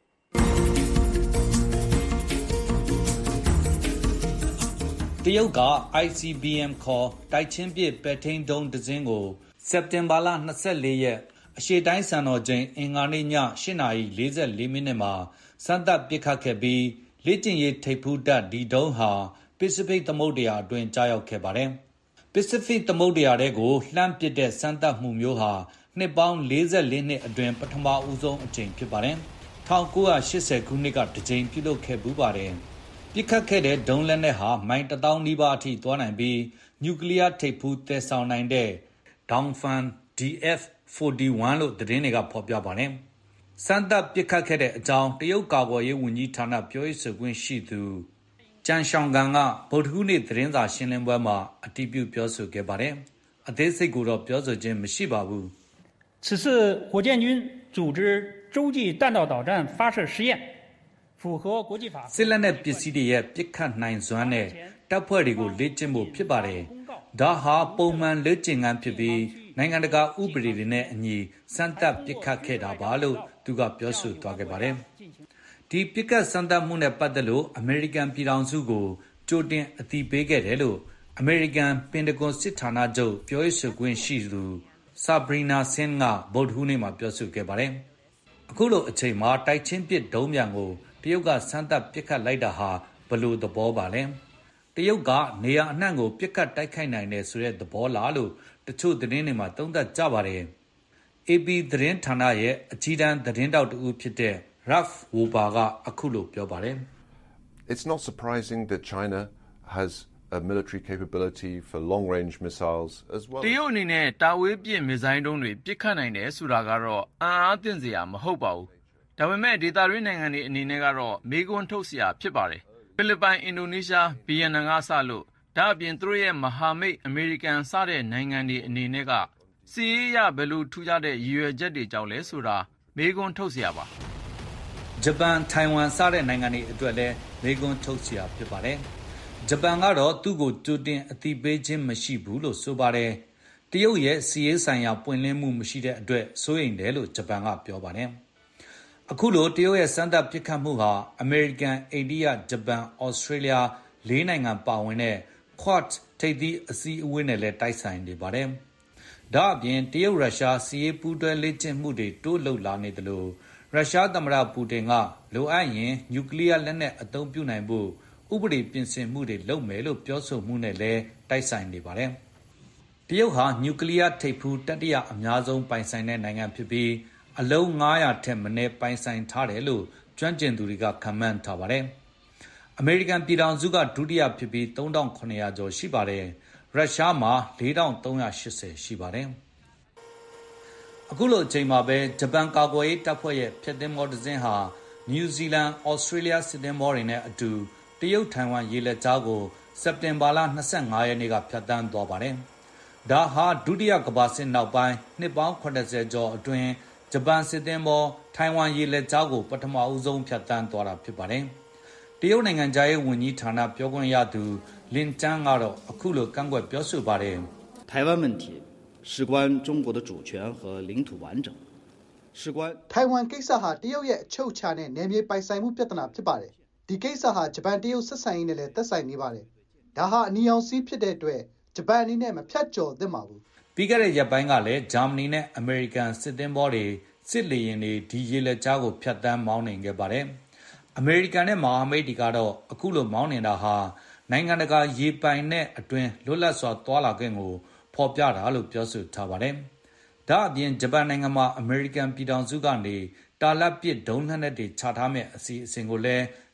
တရုတ်က I C B M ခေါ်တိုက်ချင်းပစ်ပဲ့ထိန်းဒုံးတစ်စင်းကိုစက်တင်ဘာလ၂၄ရက်အရှေ့တိုင်းစံတော်ချိန်အင်္ဂါနေ့ည၈နာရီ၄၄မိနစ်မှာစမ်းသပ်ပစ်ခတ်ခဲ့ပြီးလေ့ကျင့်ရေးထိပ်ဖူးတပ်ဒီဒုံးဟာပစိဖိတ်သမုဒ္ဒရာအတွင်းကြားရောက်ခဲ့ပါတယ်။ပစိဖိတ်သမုဒ္ဒရာထဲကိုလှမ်းပစ်တဲ့စမ်းသပ်မှုမျိုးဟာနှစ်ပေါင်း၄၄နှစ်အတွင်းပထမဦးဆုံးအကြိမ်ဖြစ်ပါတယ်။၁၉၈၀ခုနှစ်ကတစ်ကြိမ်ပြုလုပ်ခဲ့ပူးပါတယ်။ပစ်ခတ်ခဲ့တဲ့ဒုံးလက်နက်ဟာမိုင်တစ်သောင်းနီးပါးအထိသွားနိုင်ပြီးနျူကလ িয়ার ထိပ်ဖူးသယ်ဆောင်နိုင်တဲ့ Dongfang D F ၄၁လို့သတင်းတွေကဖော်ပြပါတယ်။စမ်းသပ်ပစ်ခတ်ခဲ့တဲ့အကြောင်းတရုတ်ကာကွယ်ရေးဝန်ကြီးဌာနပြောရေးဆိုခွင့်ရှိသူကျန်ရှောင်ကန်ကဗုဒ္ဓဟူးနေ့သတင်းစာရှင်းလင်းပွဲမှာအတည်ပြုပြောဆိုခဲ့ပါတယ်။အသေးစိတ်ကိုတော့ပြောဆိုခြင်းမရှိပါဘူး။此次火箭军组织洲际弹道导弹发射实验符合国际法စစ်လက်နက်ပစ္စည်းတွေရဲ့ပစ်ခတ်နိုင်စွမ်းနဲ့တပ်ဖွဲ့တွေကိုလေ့ကျင့်ဖို့ဖြစ်ပါတယ်။ဒါဟာပုံမှန်လေ့ကျင့်ခန်းဖြစ်ပြီးနိုင်ငံတကာဥပဒေတွေနဲ့အညီစမ်းသပ်ပစ်ခတ်ခဲ့တာပါလို့သူကပြောဆိုသွားခဲ့ပါတယ်။ဒီပစ်ခတ်စမ်းသပ်မှုနဲ့ပတ်သက်လို့အမေရိကန်ပြည်ထောင်စုကိုကြိုတင်အသိပေးခဲ့တယ်လို့အမေရိကန်ပင်တဂွန်စစ်ဌာနချုပ်ပြောရေးဆိုခွင့်ရှိသူဆာဘရီနာဆင်းကဗုဒ္ဓဟူးနေ့မှာပြောဆိုခဲ့ပါတယ်။အခုလိုအချိန်မှာတိုက်ချင်းပစ်ဒုံးပြန်ကိုတရုတ်ကစမ်းသပ်ပစ်ခတ်လိုက်တာဟာဘယ်လိုသဘောပါလဲ။တရုတ်ကနေရာအနှံ့ကိုပစ်ခတ်တိုက်ခိုက်နိုင်တယ်ဆိုတဲ့သဘောလားလို့တချို့သတင်းတွေမှာသုံးသပ်ကြပါတယ်။ A P သတင်းဌာနရဲ့အကြီးတန်းသတင်းတောက်တဦးဖြစ်တဲ့ Ralph Wober ကအခုလိုပြောပါတယ်။ It's not surprising that China has a military capability for long range missiles as well. တရုတ်အနေနဲ့တာဝေးပစ်မစ်ဇိုင်းဒုံးတွေပစ်ခတ်နိုင်တယ်ဆိုတာကတော့အံ့အားသင့်စရာမဟုတ်ပါဘူး။ဒါပေမဲ့ဒေသတွင်းနိုင်ငံတွေအနေနဲ့ကတော့မေးခွန်းထုတ်စရာဖြစ်ပါတယ်။ဖိလစ်ပိုင်၊အင်ဒိုနီးရှား၊ဗီယက်နမ်ကစလို့ဒါအပြင်သူတို့ရဲ့မဟာမိတ်အမေရိကန်စတဲ့နိုင်ငံတွေအနေနဲ့ကစီးရေးရဘယ်လိုထူးခြားတဲ့ရည်ရွယ်ချက်တွေကြောင့်လဲဆိုတာမေးခွန်းထုတ်စရာပါဂျပန်ထိုင်ဝမ်စတဲ့နိုင်ငံတွေအတွက်လည်းမေးခွန်းထုတ်စရာဖြစ်ပါတယ်ဂျပန်ကတော့သူ့ကိုကြိုတင်အသိပေးခြင်းမရှိဘူးလို့ဆိုပါတယ်တရုတ်ရဲ့စီးရေးဆိုင်ရာပွင့်လင်းမှုမရှိတဲ့အတွက်စိုးရိမ်တယ်လို့ဂျပန်ကပြောပါတယ်အခုလိုတရုတ်ရဲ့စမ်းသပ်ပစ်ခတ်မှုဟာအမေရိကန်အိန္ဒိယဂျပန်ဩစတြေးလျလေးနိုင်ငံပါဝင်တဲ့Quad ထိပ်သီးအစည်းအဝေးနဲ့လည်းတိုက်ဆိုင်နေပါတယ်။ဒါအပြင်တရုတ်ရုရှားစီးရေးပူးတွဲလေ့ကျင့်မှုတွေတိုးလုပ်လာနေတယ်လို့ရုရှားသမ္မတပူတင်ကလိုအပ်ရင်နျူကလ িয়ার လက်နက်အသုံးပြုနိုင်ဖို့ဥပဒေပြင်ဆင်မှုတွေလုပ်မယ်လို့ပြောဆိုမှုနဲ့လည်းတိုက်ဆိုင်နေပါတယ်။တရုတ်ဟာနျူကလ িয়ার ထိပ်ဖူးတတိယအများဆုံးပိုင်ဆိုင်တဲ့နိုင်ငံဖြစ်ပြီးအလုံး၅၀၀ထက်မနည်းပိုင်ဆိုင်ထားတယ်လို့ကျွမ်းကျင်သူတွေကခန့်မှန်းထားပါတယ်။အမေရိကန်ပြည်ထောင်စုကဒုတိယဖြစ်ပြီး၃ထောင်၇ရာကျော်ရှိပါတယ်။ရုရှားမှာ၄ထောင်၃ရာ၈၀ရှိပါတယ်။အခုလိုအချိန်မှာပဲဂျပန်ကာကွယ်ရေးတပ်ဖွဲ့ရဲ့ဖျက်သင်္ဘောတစ်စင်းဟာနယူးဇီလန်၊ဩစတြေးလျစစ်သင်္ဘောတွေနဲ့အတူတရုတ်ထိုင်ဝမ်ရေလက်ကြားကိုစက်တင်ဘာလ၂၅ရက်နေ့ကဖြတ်သန်းသွားပါတယ်။ဒါဟာဒုတိယကမ္ဘာစစ်နောက်ပိုင်းနှစ်ပေါင်း၇၀ကျော်အတွင်းဂျပန်စစ်သင်္ဘောထိုင်ဝမ်ရေလက်ကြားကိုပထမဦးဆုံးဖြတ်သန်းသွားတာဖြစ်ပါတယ်။တရုတ်နိုင်ငံသားရေးဝန်ကြီးဌာနပြောခွင့်ရသူလင်ကျန်းကတော့အခုလိုကန့်ကွက်ပြောဆိုပါတယ်။台湾问题事关中国的主权和领土完整。事关ထိုင်ဝမ်ကိစ္စဟာတရုတ်ရဲ့အချုပ်အခြာနဲ့နယ်မြေပိုင်ဆိုင်မှုပြဿနာဖြစ်ပါတယ်။ဒီကိစ္စဟာဂျပန်တရုတ်ဆက်ဆံရေးနဲ့လည်းသက်ဆိုင်နေပါတယ်။ဒါဟာအနီအောင်စီးဖြစ်တဲ့အတွက်ဂျပန်အနေနဲ့မဖြတ်ကျော်သင့်ပါဘူး။ပြီးခဲ့တဲ့ရက်ပိုင်းကလည်းဂျာမနီနဲ့အမေရိကန်စစ်သင်္ဘောတွေစစ်လေယာဉ်တွေဒီရေလက်ကြားကိုဖြတ်သန်းမောင်းနှင်ခဲ့ပါတယ်။အမေရိကန်နဲ့မဟာမိတ်တွေကတော့အခုလိုမောင်းနှင်တာဟာနိုင်ငံတကာရေပိုင်နဲ့အတွင်းလွတ်လပ်စွာသွားလာခွင့်ကိုဖော်ပြတာလို့ပြောဆိုထားပါတယ်။ဒါအပြင်ဂျပန်နိုင်ငံမှာအမေရိကန်ပြည်ထောင်စုကနေတာလတ်ပစ်ဒုံးလက်နက်တွေချထားမဲ့အစီအစဉ်ကိုလည်းလ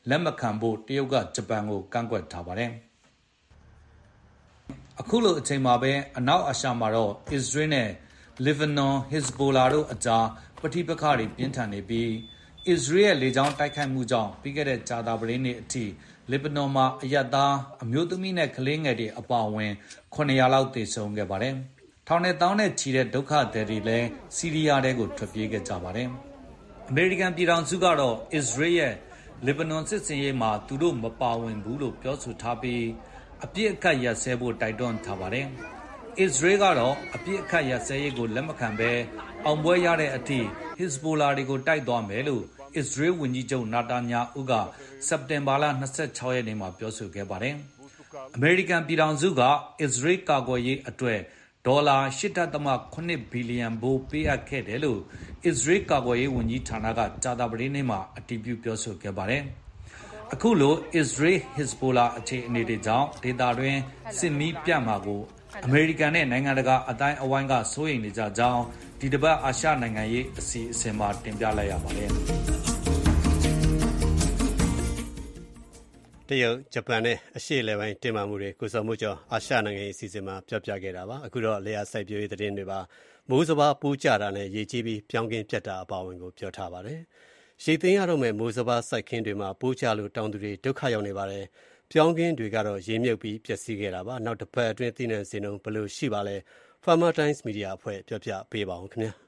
လက်မခံဖို့တရုတ်ကဂျပန်ကိုကန့်ကွက်ထားပါတယ်အခုလိုအချိန်မှာပဲအနောက်အာရှမှာတော့အစ္စရေးနဲ့လီဗနွန်ဟစ်ဇ်ဘိုလာတို့အကြားပဋိပက္ခတွေပြင်းထန်နေပြီးအစ္စရေးရဲ့လေကြောင်းတိုက်ခိုက်မှုကြောင့်ပြီးခဲ့တဲ့ကြာသပတေးနေ့အထိလီဗနွန်မှာအရပ်သားအမျိုးသမီးနဲ့ကလေးငယ်တွေအပါအဝင်ခုနှစ်ရာလောက်သေဆုံးခဲ့ပါတယ်။ထောင်နဲ့တောင်းနဲ့ချီတဲ့ဒုက္ခသည်တွေလည်းစီးရီးယားထဲကိုထွက်ပြေးခဲ့ကြပါတယ်။အမေရိကန်ပြည်ထောင်စုကတော့အစ္စရေးရဲ့လီဗနွန်စစ်စင်ရေးမှာသူတို့မပါဝင်ဘူးလို့ပြောဆိုထားပြီးအပြစ်အခတ်ရပ်စဲဖို့တိုက်တွန်းထားပါတယ်။အစ္စရေးကတော့အပြစ်အခတ်ရပ်စဲရေးကိုလက်မခံဘဲအောင်ပွဲရတဲ့အထိဟစ်ဇ်ဘိုလာတွေကိုတိုက်သွားမယ်လို့အစ္စရေးဝန်ကြီးချုပ်နာတာညာဦးကစက်တင်ဘာလ၂၆ရက်နေ့မှာပြောဆိုခဲ့ပါတယ်။အမေရိကန်ပြည်ထောင်စုကအစ္စရေးကာကွယ်ရေးအတွက်ဒေါ်လာ ၈ဒသမ ၇ ဘီလီယံဘိုးပေးအပ်ခဲ့တယ်လို့အစ္စရေးကာကွယ်ရေးဝန်ကြီးဌာနကကြာသပတေးနေ့မှာအတည်ပြုပြောဆိုခဲ့ပါတယ်။အခုလိုအစ္စရေးဟစ်ဇ်ဘိုလာအခြေအနေတွေကြောင့်ဒေသတွင်းစစ်မီးပြတ်မှာကိုအမေရိကန်နဲ့နိုင်ငံတကာအတိုင်းအဝိုင်းကစိုးရိမ်နေကြကြောင်းဒီတစ်ပတ်အာရှနိုင်ငံရေးအစီအစဉ်မှာတင်ပြလိုက်ရပါတယ်။တရုတ်ဂျပန်နဲ့အရှေ့အလယ်ပိုင်းတင်မာမှုတွေကိုစော်မှုကျော်အာရှနိုင်ငံရေးအစီအစဉ်မှာပြောပြခဲ့တာပါအခုတော့လေယာစိုက်ပျိုးရေးသတင်းတွေပါမိုးစဘာပူးကြတာနဲ့ရေကြီးပြီးပြောင်းကင်းပြတ်တာအပါအဝင်ကိုပြောထားပါတယ်ရေသိမ်းရတော့မဲ့မိုးစဘာစိုက်ခင်းတွေမှာပူးကြလို့တောင်သူတွေဒုက္ခရောက်နေပါတယ်ပြောင်းကင်းတွေကတော့ရေမြုပ်ပြီးပျက်စီးခဲ့တာပါနောက်တစ်ပတ်အတွင်းသိနှံစင်ုံဘယ်လိုရှိပါလဲ Farmer Times Media အဖွဲ့ပြောပြပေးပါအောင်ခင်ဗျာ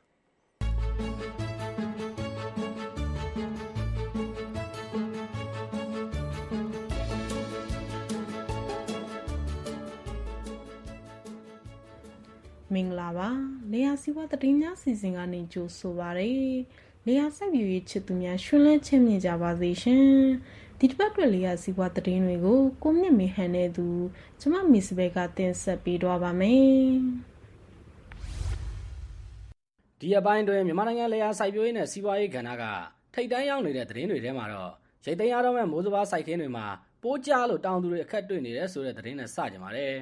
မင်္ဂလာပါလေယာစီဝါသတင်းများစီစဉ်ကနေကြိုဆိုပါရစေလေယာစိုက်ပျိုးရေးချစ်သူများရှင်လန်းချမ်းမြေ့ကြပါစေရှင်ဒီတစ်ပတ်အတွက်လေယာစီဝါသတင်းတွေကိုကိုမြင့်မေဟန်နဲ့သူကျမမစ်ဘဲကတင်ဆက်ပေးသွားပါမယ်ဒီအပိုင်းတွင်မြန်မာနိုင်ငံလေယာစိုက်ပျိုးရေးနဲ့စီးပွားရေးကဏ္ဍကထိပ်တန်းရောက်နေတဲ့သတင်းတွေထဲမှာတော့ရိတ်သိမ်းရတော့မဲ့မိုးစဘာစိုက်ခင်းတွေမှာပိုးကြလို့တောင်သူတွေအခက်တွေ့နေတယ်ဆိုတဲ့သတင်းနဲ့စကြပါတယ်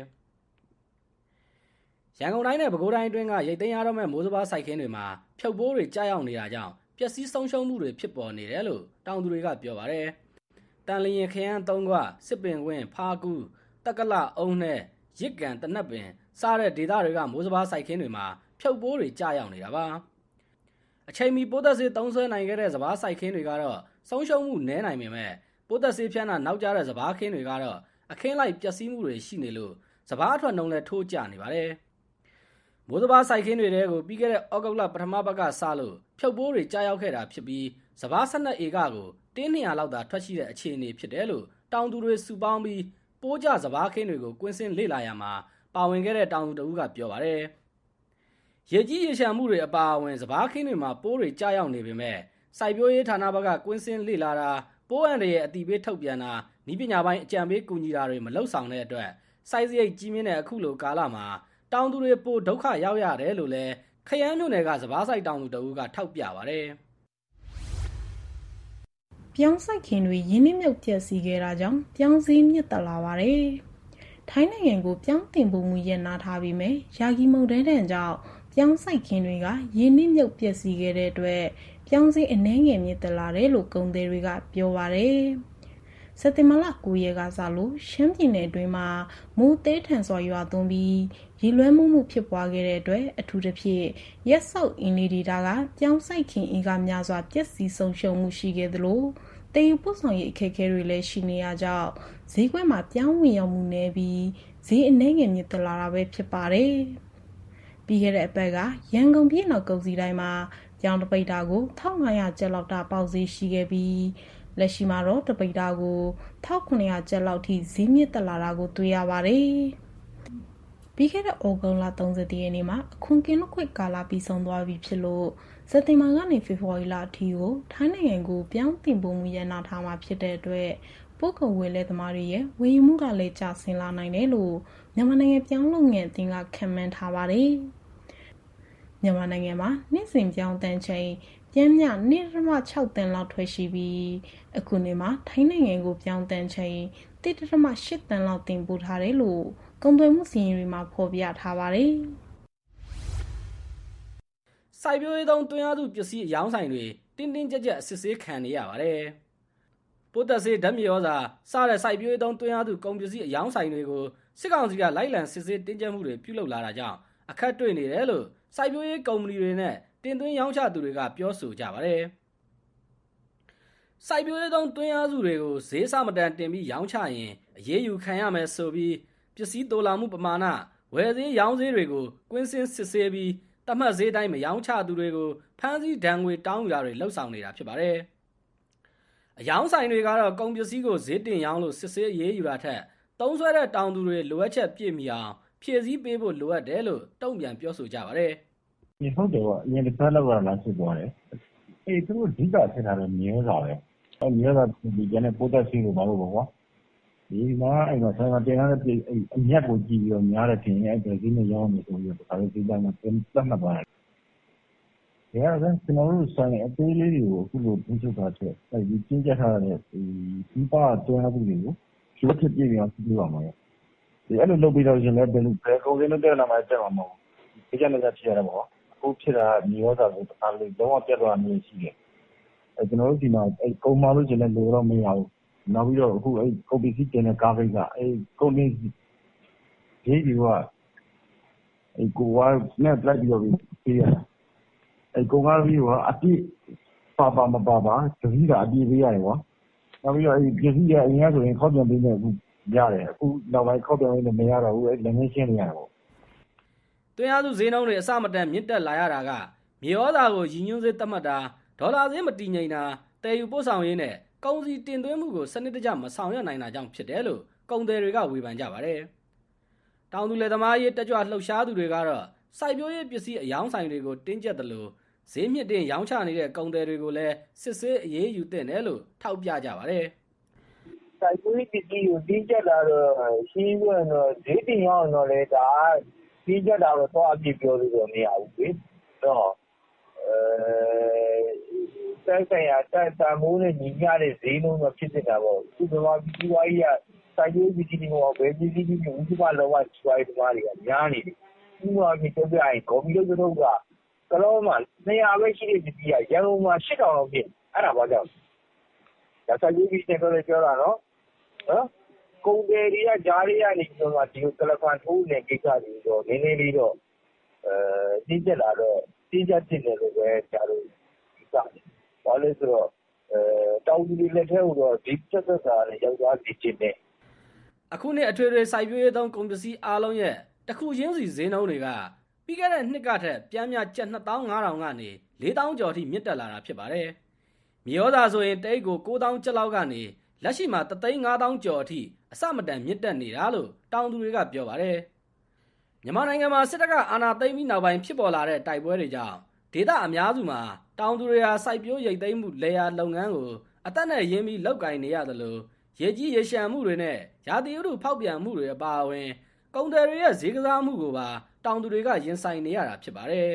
ရန်ကုန်တိုင်းနဲ့ပဲခူးတိုင်းအတွင်းကရိတ်သိမ်းရတော့မဲ့မိုးစဘာစိုက်ခင်းတွေမှာဖြုတ်ပိုးတွေကြားရောက်နေတာကြောင့်ပျက်စီးဆုံးရှုံးမှုတွေဖြစ်ပေါ်နေတယ်လို့တောင်သူတွေကပြောပါတယ်။တန်လျင်ခရမ်းသုံးခွစစ်ပင်ကွင်းဖားကူးတက္ကလအုံနဲ့ရစ်ကန်တနက်ပင်စားတဲ့ဒေသတွေကမိုးစဘာစိုက်ခင်းတွေမှာဖြုတ်ပိုးတွေကြားရောက်နေတာပါ။အချိန်မီပိုးသက်ဆေးသုံးဆွဲနိုင်ခဲ့တဲ့စဘာစိုက်ခင်းတွေကတော့ဆုံးရှုံးမှုနည်းနိုင်ပေမဲ့ပိုးသက်ဆေးဖြန်းတာနောက်ကျတဲ့စဘာခင်းတွေကတော့အခင်းလိုက်ပျက်စီးမှုတွေရှိနေလို့စဘာအထွက်နှုန်းလည်းထိုးကျနေပါတယ်။မိုးစဘာစိုက်ခင်းတွေတဲကိုပြီးခဲ့တဲ့ဩဂုတ်လပထမပတ်ကစလို့ဖြုတ်ပိုးတွေကြားရောက်ခဲ့တာဖြစ်ပြီးစဘာ၁၂ဧကကိုတင်း၂၀၀လောက်သာထွက်ရှိတဲ့အခြေအနေဖြစ်တယ်လို့တောင်သူတွေစုပေါင်းပြီးပိုးကြစဘာခင်းတွေကိုကွင်းစင်းလေ့လာရမှာပါဝင်ခဲ့တဲ့တောင်သူတဦးကပြောပါတယ်။ရေကြီးရေရှမ်းမှုတွေအပါအဝင်စဘာခင်းတွေမှာပိုးတွေကြားရောက်နေပေမဲ့စိုက်ပျိုးရေးဌာနဘက်ကကွင်းစင်းလေ့လာတာပိုးအန္တရာယ်အတိပေးထုတ်ပြန်တာဤပညာပိုင်းအကြံပေးကူညီတာတွေမလုပ်ဆောင်တဲ့အတွက်စိုက်စရိတ်ကြီးမြင့်တဲ့အခုလိုကာလမှာတောင်သူတွေပိုဒုက္ခရောက်ရတယ်လို့လည်းခရမ်းမြို့နယ်ကစဘာဆိုင်တောင်သူတဦးကထောက်ပြပါတယ်။ပြောင်းစိုက်ခင်တွေရင်းနှီးမြုပ်ပျက်စီးခဲ့တာကြောင့်ပြောင်းစည်းမြင့်တက်လာပါတယ်။ထိုင်းနိုင်ငံကိုပြောင်းတင်ပို့မှုရပ်နားထားပြီးမြရာဂီမုန်တိုင်းတန်ကြောင့်ပြောင်းစိုက်ခင်တွေကရင်းနှီးမြုပ်ပျက်စီးခဲ့တဲ့အတွက်ပြောင်းစည်းအနှဲငယ်မြင့်တက်လာတယ်လို့ကုန်သည်တွေကပြောပါတယ်။စက်တင်ဘာလ၉ရက်ကစလို့ရှမ်းပြည်နယ်အတွင်းမှာမိုးသေးထန်စွာရွာသွန်းပြီးရေလွှမ်းမှုမှုဖြစ်ပွားခဲ့တဲ့အတွက်အထူးသဖြင့်ရက်စောက်အင်းလီဒေတာကပြောင်းစိုက်ခင်အင်ကများစွာပျက်စီးဆုံးရှုံးမှုရှိခဲ့သလိုတည်ယူပို့ဆောင်ရေးအခက်အခဲတွေလည်းရှိနေရကြောင်းဈေးကွက်မှာပြောင်းဝင်ရောက်မှုနေပြီးဈေးအနှဲငယ်မြင့်တက်လာတာပဲဖြစ်ပါတယ်။ပြီးခဲ့တဲ့အပတ်ကရန်ကုန်ပြည်နောက်ကုန်စည်တိုင်းမှာပြောင်းတပိတ်တာကို၁၅၀၀ကျပ်လောက်တာပေါက်ဈေးရှိခဲ့ပြီးလက်ရှိမှာတော့တပိတ်တာကို၁၇၀၀ကျပ်လောက်ထိဈေးမြင့်တက်လာတာကိုတွေ့ရပါတယ်။ပြီးခဲ့တဲ့ဩဂုတ်လ၃၁ရက်နေ့မှာအခွန်ကင်းလွတ်ခွင့်ကာလပြီးဆုံးသွားပြီဖြစ်လို့စက်တင်ဘာကနေဖေဖော်ဝါရီလအထိကိုထိုင်းနိုင်ငံကိုပြောင်းတင်ပို့မှုရန်နာထားမှာဖြစ်တဲ့အတွက်ပို့ကုန်ဝယ်လဲသမားတွေရဲ့ဝယ်ယူမှုကလည်းကျဆင်းလာနိုင်တယ်လို့မြန်မာနိုင်ငံပြောင်းလုပ်ငန်းအသင်းကခန့်မှန်းထားပါတယ်။မြန်မာနိုင်ငံမှာနှစ်စဉ်ပြောင်းတန်ချိန်ပြင်းမြ၂.၆တန်လောက်ထွက်ရှိပြီးအခုနှစ်မှာထိုင်းနိုင်ငံကိုပြောင်းတန်ချိန်၁.၈တန်လောက်တင်ပို့ထားတယ်လို့ကုန်သွယ်မှုစီးရင်တွေမှာဖော်ပြထားပါတယ်။စိုက်ပျိုးရေးသုံးတွင်းအားစုပစ္စည်းအယောင်းဆိုင်တွေတင်းတင်းကြပ်ကြပ်အစစ်ဆေးခံနေရပါတယ်ပိုးသက်ဆေးဓာတ်မြေဩဇာစတဲ့စိုက်ပျိုးရေးသုံးသွင်းအားစုကုန်ပစ္စည်းအယောင်းဆိုင်တွေကိုစစ်ကောင်စီကလိုက်လံစစ်ဆေးတင်းကျပ်မှုတွေပြုလုပ်လာတာကြောင့်အခက်တွေ့နေတယ်လို့စိုက်ပျိုးရေးကုမ္ပဏီတွေနဲ့တင်သွင်းရောင်းချသူတွေကပြောဆိုကြပါတယ်စိုက်ပျိုးရေးသုံးသွင်းအားစုတွေကိုဈေးစမတန်တင်ပြီးရောင်းချရင်အရေးယူခံရမယ်ဆိုပြီးပစ္စည်းတိုးလာမှုပမာဏဝယ်ဈေးရောင်းဈေးတွေကိုကွင်းစင်းစစ်ဆေးပြီးတတ်မှတ်ဈေးတိုင်းမရောင်းချသူတွေကိုဖမ်းဆီးဒဏ်ငွေတောင်းယူတာတွေလှုပ်ဆောင်နေတာဖြစ်ပါတယ်။အယောင်းဆိုင်တွေကတော့ကုန်ပစ္စည်းကိုဈေးတင်ရောင်းလို့စစ်ဆေးအရေးယူတာထက်သုံးဆွဲတဲ့တောင်သူတွေလိုအပ်ချက်ပြည့်မီအောင်ဖြည့်ဆည်းပေးဖို့လိုအပ်တယ်လို့တုံ့ပြန်ပြောဆိုကြပါတယ်။ဒီဟုတ်တယ်ပေါ့အရင်တစ်ပတ်လောက်ကလာစစ်သွားတယ်။အေးသူတို့အဓိကထင်တာတော့မျိုးစားပဲ။အဲမျိုးစားဒီကျန်တဲ့ပိုးသက်စီလိုပါလို့ပေါ့ကွာ။ဒီမှာအဲ့တော့ဆိုင်မှာတင်ရတဲ့အမြတ်ကိုကြည့်ပြီးတော့များတဲ့တင်ရဲ့အဲ့ဒီနဲ့ရောင်းနေဆိုပြီးတော့ဒါလေးစိတ်တိုင်းမှာပြန်သတ်မှတ်သွားတယ်။ဒါကကျွန်တော်တို့ဆိုင်အသေးလေးတွေကိုအခုလိုပြုစုထားတဲ့အဲဒီကျင်းကျထားတဲ့ဒီဒီပါတွန်းအားမှုတွေကိုလွတ်ထပြည့်ပြီးအောင်ပြုလုပ်ရမှာ။ဒီအဲ့လိုလုပ်ပြီးတော့ရှင်လည်းဘယ်လိုဘယ်ကုန်စည်နဲ့တက်လာမှတက်မှာမဟုတ်ဘူး။ဒီကြမ်းနဲ့ဖြစ်ရတာပေါ့။အခုဖြစ်တာမြေဩဇာကိုအားလေးလုံးဝပြတ်သွားနေရှိတယ်။အဲကျွန်တော်တို့ဒီမှာအဲကုန်မလို့ရှင်လည်းလိုတော့မရဘူး။နောက်ပြီးတော့အခုအဲကုန်ပစ္စည်းတင်တဲ့ကားဂိတ်ကအဲကုန်နေဒီဒီကအဲကိုဝါနဲ့လိုက်ပြီးတော့ပြရတာအဲကုန်ကားကြီးကအပြည့်ပါပါမပါပါတတိကအပြည့်ပေးရတယ်ကွာနောက်ပြီးတော့အဲပစ္စည်းကအရင်ကဆိုရင်ခောက်ပြန်ပေးနေအခုရတယ်အခုနောက်ပိုင်းခောက်ပြန်ပေးနေမရတော့ဘူးအဲလည်းငင်းရှင်းနေရတယ်ပေါ့တွင်းအားစုဈေးနှုန်းတွေအစမတန်မြင့်တက်လာရတာကမြေဩဇာကိုရည်ညွှန်းစေသတ်မှတ်တာဒေါ်လာဈေးမတည်ငြိမ်တာတည်ယူပို့ဆောင်ရေးနဲ့ကုန်စည်တင်သွင်းမှုကိုစနစ်တကျမဆောင်ရွက်နိုင်တာကြောင့်ဖြစ်တယ်လို့ကုန်သည်တွေကဝေဖန်ကြပါတယ်။တောင်သူလယ်သမားရေးတက်ကြွလှုပ်ရှားသူတွေကတော့စိုက်ပျိုးရေးပစ္စည်းအယောင်းဆိုင်တွေကိုတင်းကျပ်တယ်လို့ဈေးမြင့်တင်ရောင်းချနေတဲ့ကုန်သည်တွေကိုလည်းစစ်ဆေးအရေးယူတဲ့တယ်လို့ထောက်ပြကြပါတယ်။စိုက်ပျိုးရေးပစ္စည်းကိုတင်းကျပ်တာတော့ရှင်းပြတော့ဈေးတင်ရောင်းတော့လေဒါတင်းကျပ်တာတော့တော့အပြည့်ပြောလို့တော့မရဘူးလေ။တော့အဲတိုက်ဆိုင်ရာတိုက်တမိုးနဲ့ညီမျှတဲ့ဈေးနှုန်းတော့ဖြစ်နေတာပေါ့။ဒီမှာဒီဝါကြီးကစိုက်ပျိုးရေးပစ္စည်းတွေဟောဘယ်ပစ္စည်းတွေဥပမာလောကချွားတွေမားတွေကများနေတယ်။ဒီမှာဒီတော့ပြရင်ဂေါ်မီလို့တို့ကကလောမှာနေရာပဲရှိတဲ့ပစ္စည်းကရန်ကုန်မှာရှစ်တောင်လောက်ဖြစ်အဲ့ဒါဘာကြောင့်ဒါစိုက်ပျိုးရေးပစ္စည်းတွေပြောတာနော်နော်ကုန်တယ်တွေကကြားရရနေပြီးတော့ဒီကလဖန်ထိုးနေကိစ္စတွေတော့နည်းနည်းလေးတော့အဲတင်းကျပ်လာတော့တင်းကျပ်ဖြစ်တယ်လို့ပဲကြားလို့ဒီကဘာလဲဆိုတော့အဲတောင်ကြီးလက်ထဲတော့ဒီချက်သက်သာနဲ့ရောက်သွားစီခြင်းနဲ့အခုနှစ်အထွေထွေစိုက်ပျိုးရေးသုံးကုန်ပစ္စည်းအားလုံးရဲ့တစ်ခုချင်းစီဈေးနှုန်းတွေကပြီးခဲ့တဲ့နှစ်ကထက်ပြန်မြကျပ်နှစ်သောင်းငါးထောင်ကနေလေးသောင်းကျော်ထိမြင့်တက်လာတာဖြစ်ပါတယ်။မြေဩဇာဆိုရင်တိတ်ကိုကိုးသောင်းကျပ်လောက်ကနေလက်ရှိမှာတစ်သိန်းငါးသောင်းကျော်အထိအစမတန်မြင့်တက်နေတာလို့တောင်သူတွေကပြောပါတယ်။မြန်မာနိုင်ငံမှာစစ်တပ်ကအာဏာသိမ်းပြီးနောက်ပိုင်းဖြစ်ပေါ်လာတဲ့တိုက်ပွဲတွေကြောင့်ဒေသအများစုမှာတောင်သူတွေဟာစိုက်ပျိုးရိတ်သိမ်းမှုလေယာလုပ်ငန်းကိုအသက်နဲ့ရင်းပြီးလုပ်ကိုင်နေရတယ်လို့ရေကြီးရေရှမ်းမှုတွေနဲ့ရာသီဥတုဖောက်ပြန်မှုတွေအပါအဝင်ကုန်တယ်တွေရဲ့ဈေးကစားမှုကိုပါတောင်သူတွေကရင်ဆိုင်နေရတာဖြစ်ပါတယ်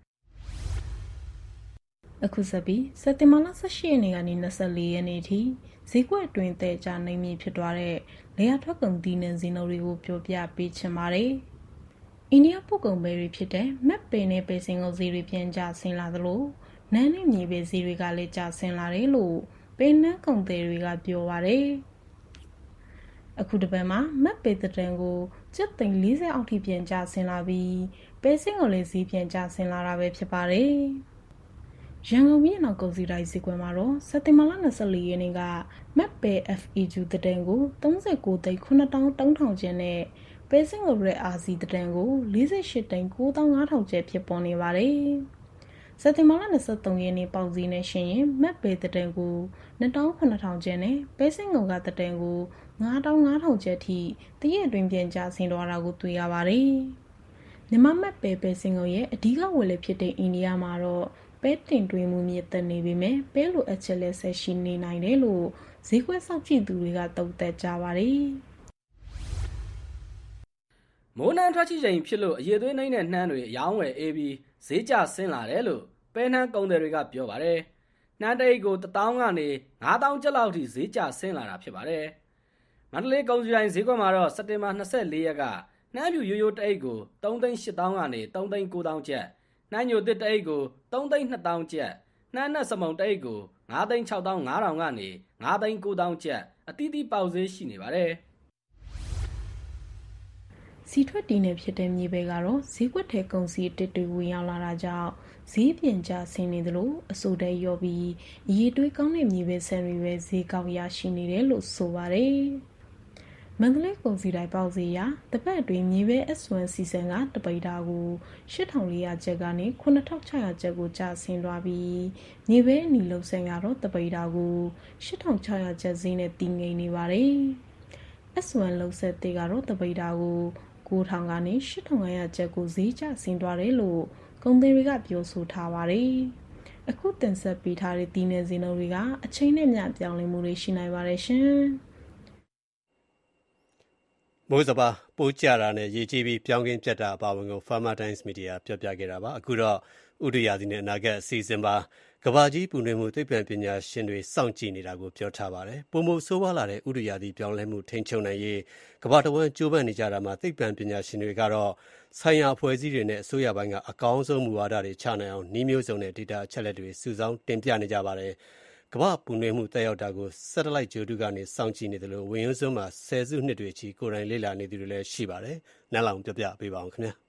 ။အခုဆက်ပြီးစက်တင်ဘာလ၁၈ရက်နေ့ကနေ၂၄ရက်နေ့ထိဈေးကွက်အတွင်းတဲ့ကြာနေမြင့်ဖြစ်သွားတဲ့လေယာထွက်ကုန်သီးနှံဈေးနှုန်းတွေကိုပြောပြပေးချင်ပါတယ်။အိန္ဒိယပို့ကုန်ပဲတွေဖြစ်တဲ့မက်ပင်နဲ့ပေစင်ကုန်ဈေးတွေပြန်ကျဆင်းလာသလိုနန်းနဲ့မြေပဲဈေးတွေကလည်းကျဆင်းလာတယ်လို့ပေနန်းကုန်သည်တွေကပြောပါတယ်။အခုတစ်ပတ်မှာမက်ပေတတန်ကိုကျပ်သိန်း၄၀အောက်ထိပြန်ကျဆင်းလာပြီးပဲစင်ကိုလည်းဈေးပြန်ကျဆင်းလာတာပဲဖြစ်ပါတယ်။ရန်ကုန်ပြည်နောက်ကုန်စည်တိုင်းဈေးကွက်မှာတော့စက်တင်ဘာလ၂၄ရက်နေ့ကမက်ပေ F E Q တတန်ကို၃၉သိန်း၇သောင်း၃ထောင်ကျပ်နဲ့ပဲစင်ကိုရဲ R C တတန်ကို၄၈သိန်း၉သောင်း၅ထောင်ကျပ်ဖြစ်ပေါ်နေပါတယ်။စက်တင်ဘာလ၂၃ရက်နေ့ပေါက်ဈေးနဲ့ရှင်ရင်မက်ပေတတန်ကို၂သောင်း၇ထောင်ကျပ်နဲ့ပဲစင်ကိုကတတန်ကို၅သောင်း၅ထောင်ကျပ်ထိတရက်အတွင်းပြန်ကျဆင်းသွားတာကိုတွေ့ရပါတယ်။မြန်မာမက်ပဲပဲစင်ကိုရဲ့အဓိကဝယ်လေဖြစ်တဲ့အိန္ဒိယမှာတော့ပဲတင်သွင်းမှုမြင့်တက်နေပေမဲ့ပဲလိုအပ်ချက်လည်းဆက်ရှိနေနိုင်တယ်လို့ဈေးကွက်စောင့်ကြည့်သူတွေကသုံးသပ်ကြပါတယ်။မိုးနှံထွက်ချချိန်ဖြစ်လို့အရေသွေးနှိမ့်တဲ့နှမ်းတွေအယောင်းဝယ်အေးပြီးဈေးကျဆင်းလာတယ်လို့ပဲနှမ်းကုန်သည်တွေကပြောပါတယ်။နှမ်းတိတ်ကိုတစ်သောင်းကနေငါးသောင်းကျပ်လောက်ထိဈေးကျဆင်းလာတာဖြစ်ပါတယ်။မန္တလေးကုန်စည်ဒိုင်ဈေးကွက်မှာတော့စက်တင်ဘာ၂၄ရက်ကနှမ်းပြူရိုးရိုးတအိတ်ကို၃သိန်း၈သောင်းကနေ၃သိန်း၉သောင်းကျပ်နှမ်းညိုတစ်တအိတ်ကို၃သိန်း၂သောင်းကျပ်နှမ်းနက်စမုံတအိတ်ကိုငါးသိန်းခြောက်သောင်းငါးထောင်ကနေငါးသိန်းကိုးသောင်းကျပ်အသီးသီးပေါက်ဈေးရှိနေပါတယ်။စီထွက်တီနဲ့ဖြစ်တဲ့မြေပဲကတော့ဈေးကွက်ထဲကုန်စည်တစ်တွေဝင်ရောက်လာတာကြောင့်ဈေးပြင်ကျဆင်းနေသလိုအဆိုတဲရောပြီးအရေးတွေးကောင်းတဲ့မြေပဲဆန်တွေပဲဈေးကောင်းရရှိနေတယ်လို့ဆိုပါတယ်။မန္တလေးကုန်စည်တိုင်းပေါက်ဈေးရတပတ်အတွင်းမြေပဲ အက်စ် ဝန် စီဇန်ကတပိတာကိုရှစ်ထောင်လေးရာကျပ်ကနေခုနှစ်ထောင်ခြောက်ရာကျပ်ကိုကျဆင်းသွားပြီးမြေပဲအနီလုံးဆန်ကတော့တပိတာကိုရှစ်ထောင်ခြောက်ရာကျပ်ဈေးနဲ့တည်ငြိမ်နေပါတယ်။ အက်စ် ဝန် လုံးဆက်သေးကတော့တပိတာကိုကိုးထောင်ကနေရှစ်ထောင်ငါးရာကျပ်ကိုဈေးကျဆင်းသွားတယ်လို့ကုန်သည်တွေကပြောဆိုထားပါတယ်။အခုတင်ဆက်ပေးထားတဲ့တီးနယ်ဈေးနှုန်းတွေကအချိန်နဲ့မျှပြောင်းလဲမှုတွေရှိနိုင်ပါတယ်ရှင်။မိုးစပါးပိုးကြတာနဲ့ရေကြီးပြီးပြောင်းကင်းပြတ်တာအပါအဝင်ကို Farmer Times Media ပြောပြခဲ့တာပါအခုတော့ဥတုရာသီနဲ့အနာဂတ်အစီအစဉ်ပါကဘာကြီးပူနွေးမှုသိပ္ပံပညာရှင်တွေစောင့်ကြည့်နေတာကိုပြောထားပါတယ်ပုံမဆိုးဝါးလာတဲ့ဥတုရာသီပြောင်းလဲမှုထိန်းချုပ်နိုင်ရေးကဘာတဝန်းကြိုးပမ်းနေကြတာမှာသိပ္ပံပညာရှင်တွေကတော့ဆိုင်ရာအဖွဲ့အစည်းတွေနဲ့အစိုးရပိုင်းကအကောင်းဆုံးမူဝါဒတွေချနိုင်အောင်နှီးမျိုးစုံနဲ့ data အချက်အလက်တွေစုဆောင်းတင်ပြနေကြပါတယ်ကမ္ဘာပူနွေးမှုတက်ရောက်တာကို satellite ဂြိုဟ်တုကနေစောင့်ကြည့်နေတယ်လို့ဝင်ရိုးစွန်းမှာဆယ်စုနှစ်တွေချီကိုယ်တိုင်လေ့လာနေသူတွေလည်းရှိပါတယ်။နန်းလောင်ပြောပြပေးပါအောင်ခင်ဗျာ။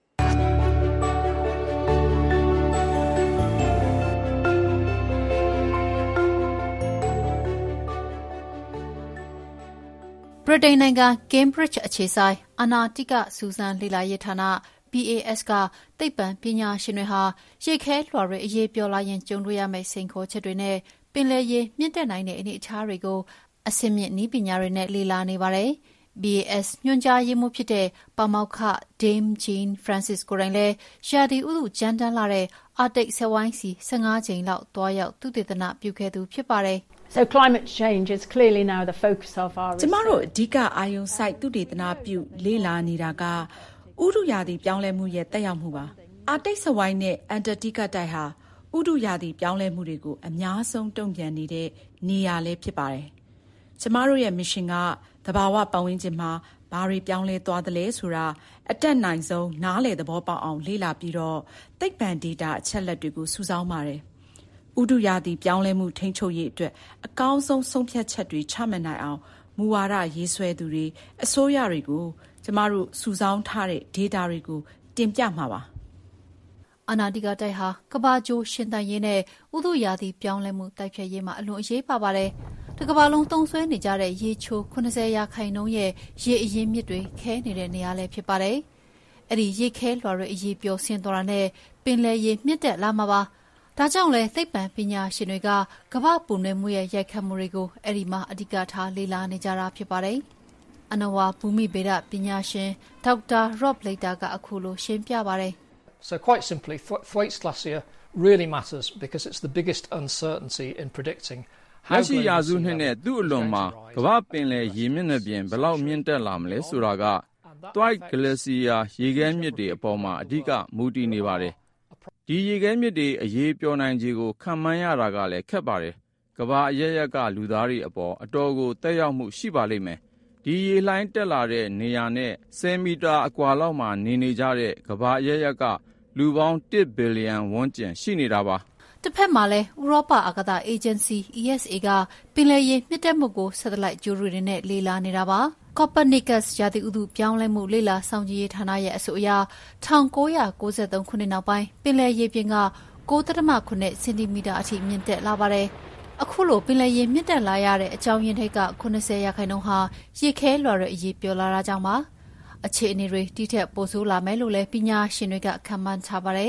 ဗြိတိန်နိုင်ငံ Cambridge အခြေစိုက်အာနာတိကစူးစမ်းလေ့လာရေးဌာန B A S ကသိပ္ပံပညာရှင်တွေဟာရေခဲလွှာတွေအရေးပြောလာရင်ကြုံတွေ့ရမယ့်စိန်ခေါ်ချက်တွေနဲ့ပင်လယ်ရေမြင့်တက်နိုင်တဲ့အနေအထားတွေကိုအဆင့်မြင့်နည်းပညာတွေနဲ့လေ့လာနေပါတယ်။ B A S ညွှန်ကြားရေးမှူးဖြစ်တဲ့ပါမောက္ခ Dame Jean Francis ကိုယ်တိုင်လည်းရာသီဥတုကြမ်းတမ်းလာတဲ့အာတိတ်စက်ဝိုင်းစီဆယ့်ငါးကြိမ်လောက်သွားရောက်သုတေသနပြုခဲ့သူဖြစ်ပါတယ်။ So climate change is clearly now the focus of our research. ကျမတို့အဓိကအာရုံစိုက်သုတေသနပြုလေ့လာနေတာကဥတုရာသီပြောင်းလဲမှုရဲ့တက်ရောက်မှုပါ။အာတိတ်စက်ဝိုင်းနဲ့အန်တာတိကတိုက်ဟာဥတုရာသီပြောင်းလဲမှုတွေကိုအများဆုံးတုံ့ပြန်နေတဲ့နေရာလည်းဖြစ်ပါတယ်။ကျမတို့ရဲ့ mission ကသဘာဝပတ်ဝန်းကျင်မှာဘာတွေပြောင်းလဲသွားသလဲဆိုတာအတက်နိုင်ဆုံးနားလည်သဘောပေါက်အောင်လေ့လာပြီးတော့သိပ္ပံ data အချက်လက်တွေကိုစုဆောင်းပါတယ်။ဥတုရာသီပြောင်းလဲမှုထိန်းချုပ်ရေးအတွက်အကောင်းဆုံးဆုံးဖြတ်ချက်တွေချမှတ်နိုင်အောင်မူဝါဒရေးဆွဲသူတွေအစိုးရတွေကိုကျမတို့စုဆောင်းထားတဲ့ data တွေကိုတင်ပြမှာပါ။အာနာတိကတိုက်ဟာကမ္ဘာကျိုးရှင်သန်ရေးနဲ့ဥတုရာသီပြောင်းလဲမှုတိုက်ဖျက်ရေးမှာအလွန်အရေးပါပါတယ်။တစ်ကမ္ဘာလုံးသုံးစွဲနေကြတဲ့ရေချိုး၇၀ရာခိုင်နှုန်းရဲ့ရေအရင်းမြစ်တွေခဲနေတဲ့နေရာလည်းဖြစ်ပါတယ်။အဲ့ဒီရေခဲလွှာတွေအရေးပျော်ဆင်းသွားတာနဲ့ပင်လယ်ရေမြင့်တက်လာမှာပါ။ဒါကြောင့်လဲသိပ္ပံပညာရှင်တွေကကမ္ဘာပူနွေးမှုရဲ့ရိုက်ခတ်မှုတွေကိုအဲ့ဒီမှာအဓိကထားလေ့လာနေကြတာဖြစ်ပါတယ်။အနဝါဘူမိဗေဒပညာရှင်ဒေါက်တာ Rob Later ကအခုလိုရှင်းပြပါတယ်။ So quite simply, Thwaites Glacier really matters because it's the biggest uncertainty in predicting how လက်ရှိရာစုနှစ်နဲ့သူ့အလွန်မှာကမ္ဘာပင်လယ်ရေမျက်နှာပြင်ဘယ်လောက်မြင့်တက်လာမလဲဆိုတာက Thwaites Glacier ရေခဲမြစ်တွေအပေါ်မှာအဓိကမူတည်နေပါတယ်။ဒီရေခဲမြစ်တွေအရေးပျော်နိုင်ခြေကိုခံမှန်းရတာကလည်းခက်ပါတယ်။ကမ္ဘာအရပ်ရပ်ကလူသားတွေအပေါ်အတော်ကိုသက်ရောက်မှုရှိပါလိမ့်မယ်။ဒီရေလှိုင်းတက်လာတဲ့နေရာနဲ့ဆယ်မီတာအကွာလောက်မှာနေနေကြတဲ့ကမ္ဘာအရပ်ရပ်ကလူပေါင်းတစ်ဘီလီယံဝန်းကျင်ရှိနေတာပါတစ်ဖက်မှာလည်းဥရောပအာကာသအေဂျင်စီ E S A ကပင်လယ်ရေမြင့်တက်မှုကို satellite ဂြိုဟ်တုတွေနဲ့လေ့လာနေတာပါ Copernicus ရာသီဥတုပြောင်းလဲမှုလေ့လာစောင့်ကြည့်ရေးဌာနရဲ့အဆိုအရ၁၉၉၃ခုနှစ်နောက်ပိုင်းပင်လယ်ရေပြင်က၉.၇ စင်တီမီတာအထိမြင့်တက်လာပါတယ်အခုလိုပင်လယ်ရေမြင့်တက်လာရတဲ့အကြောင်းရင်းထိပ်က၇၀ရာခိုင်နှုန်းဟာရေခဲလွှာတွေအရေးပြောလာတာကြောင့်ပါအခြေအနေတွေတိထက်ပိုဆိုးလာမယ်လို့လည်းပညာရှင်တွေကခန့်မှန်းထားပါတယ်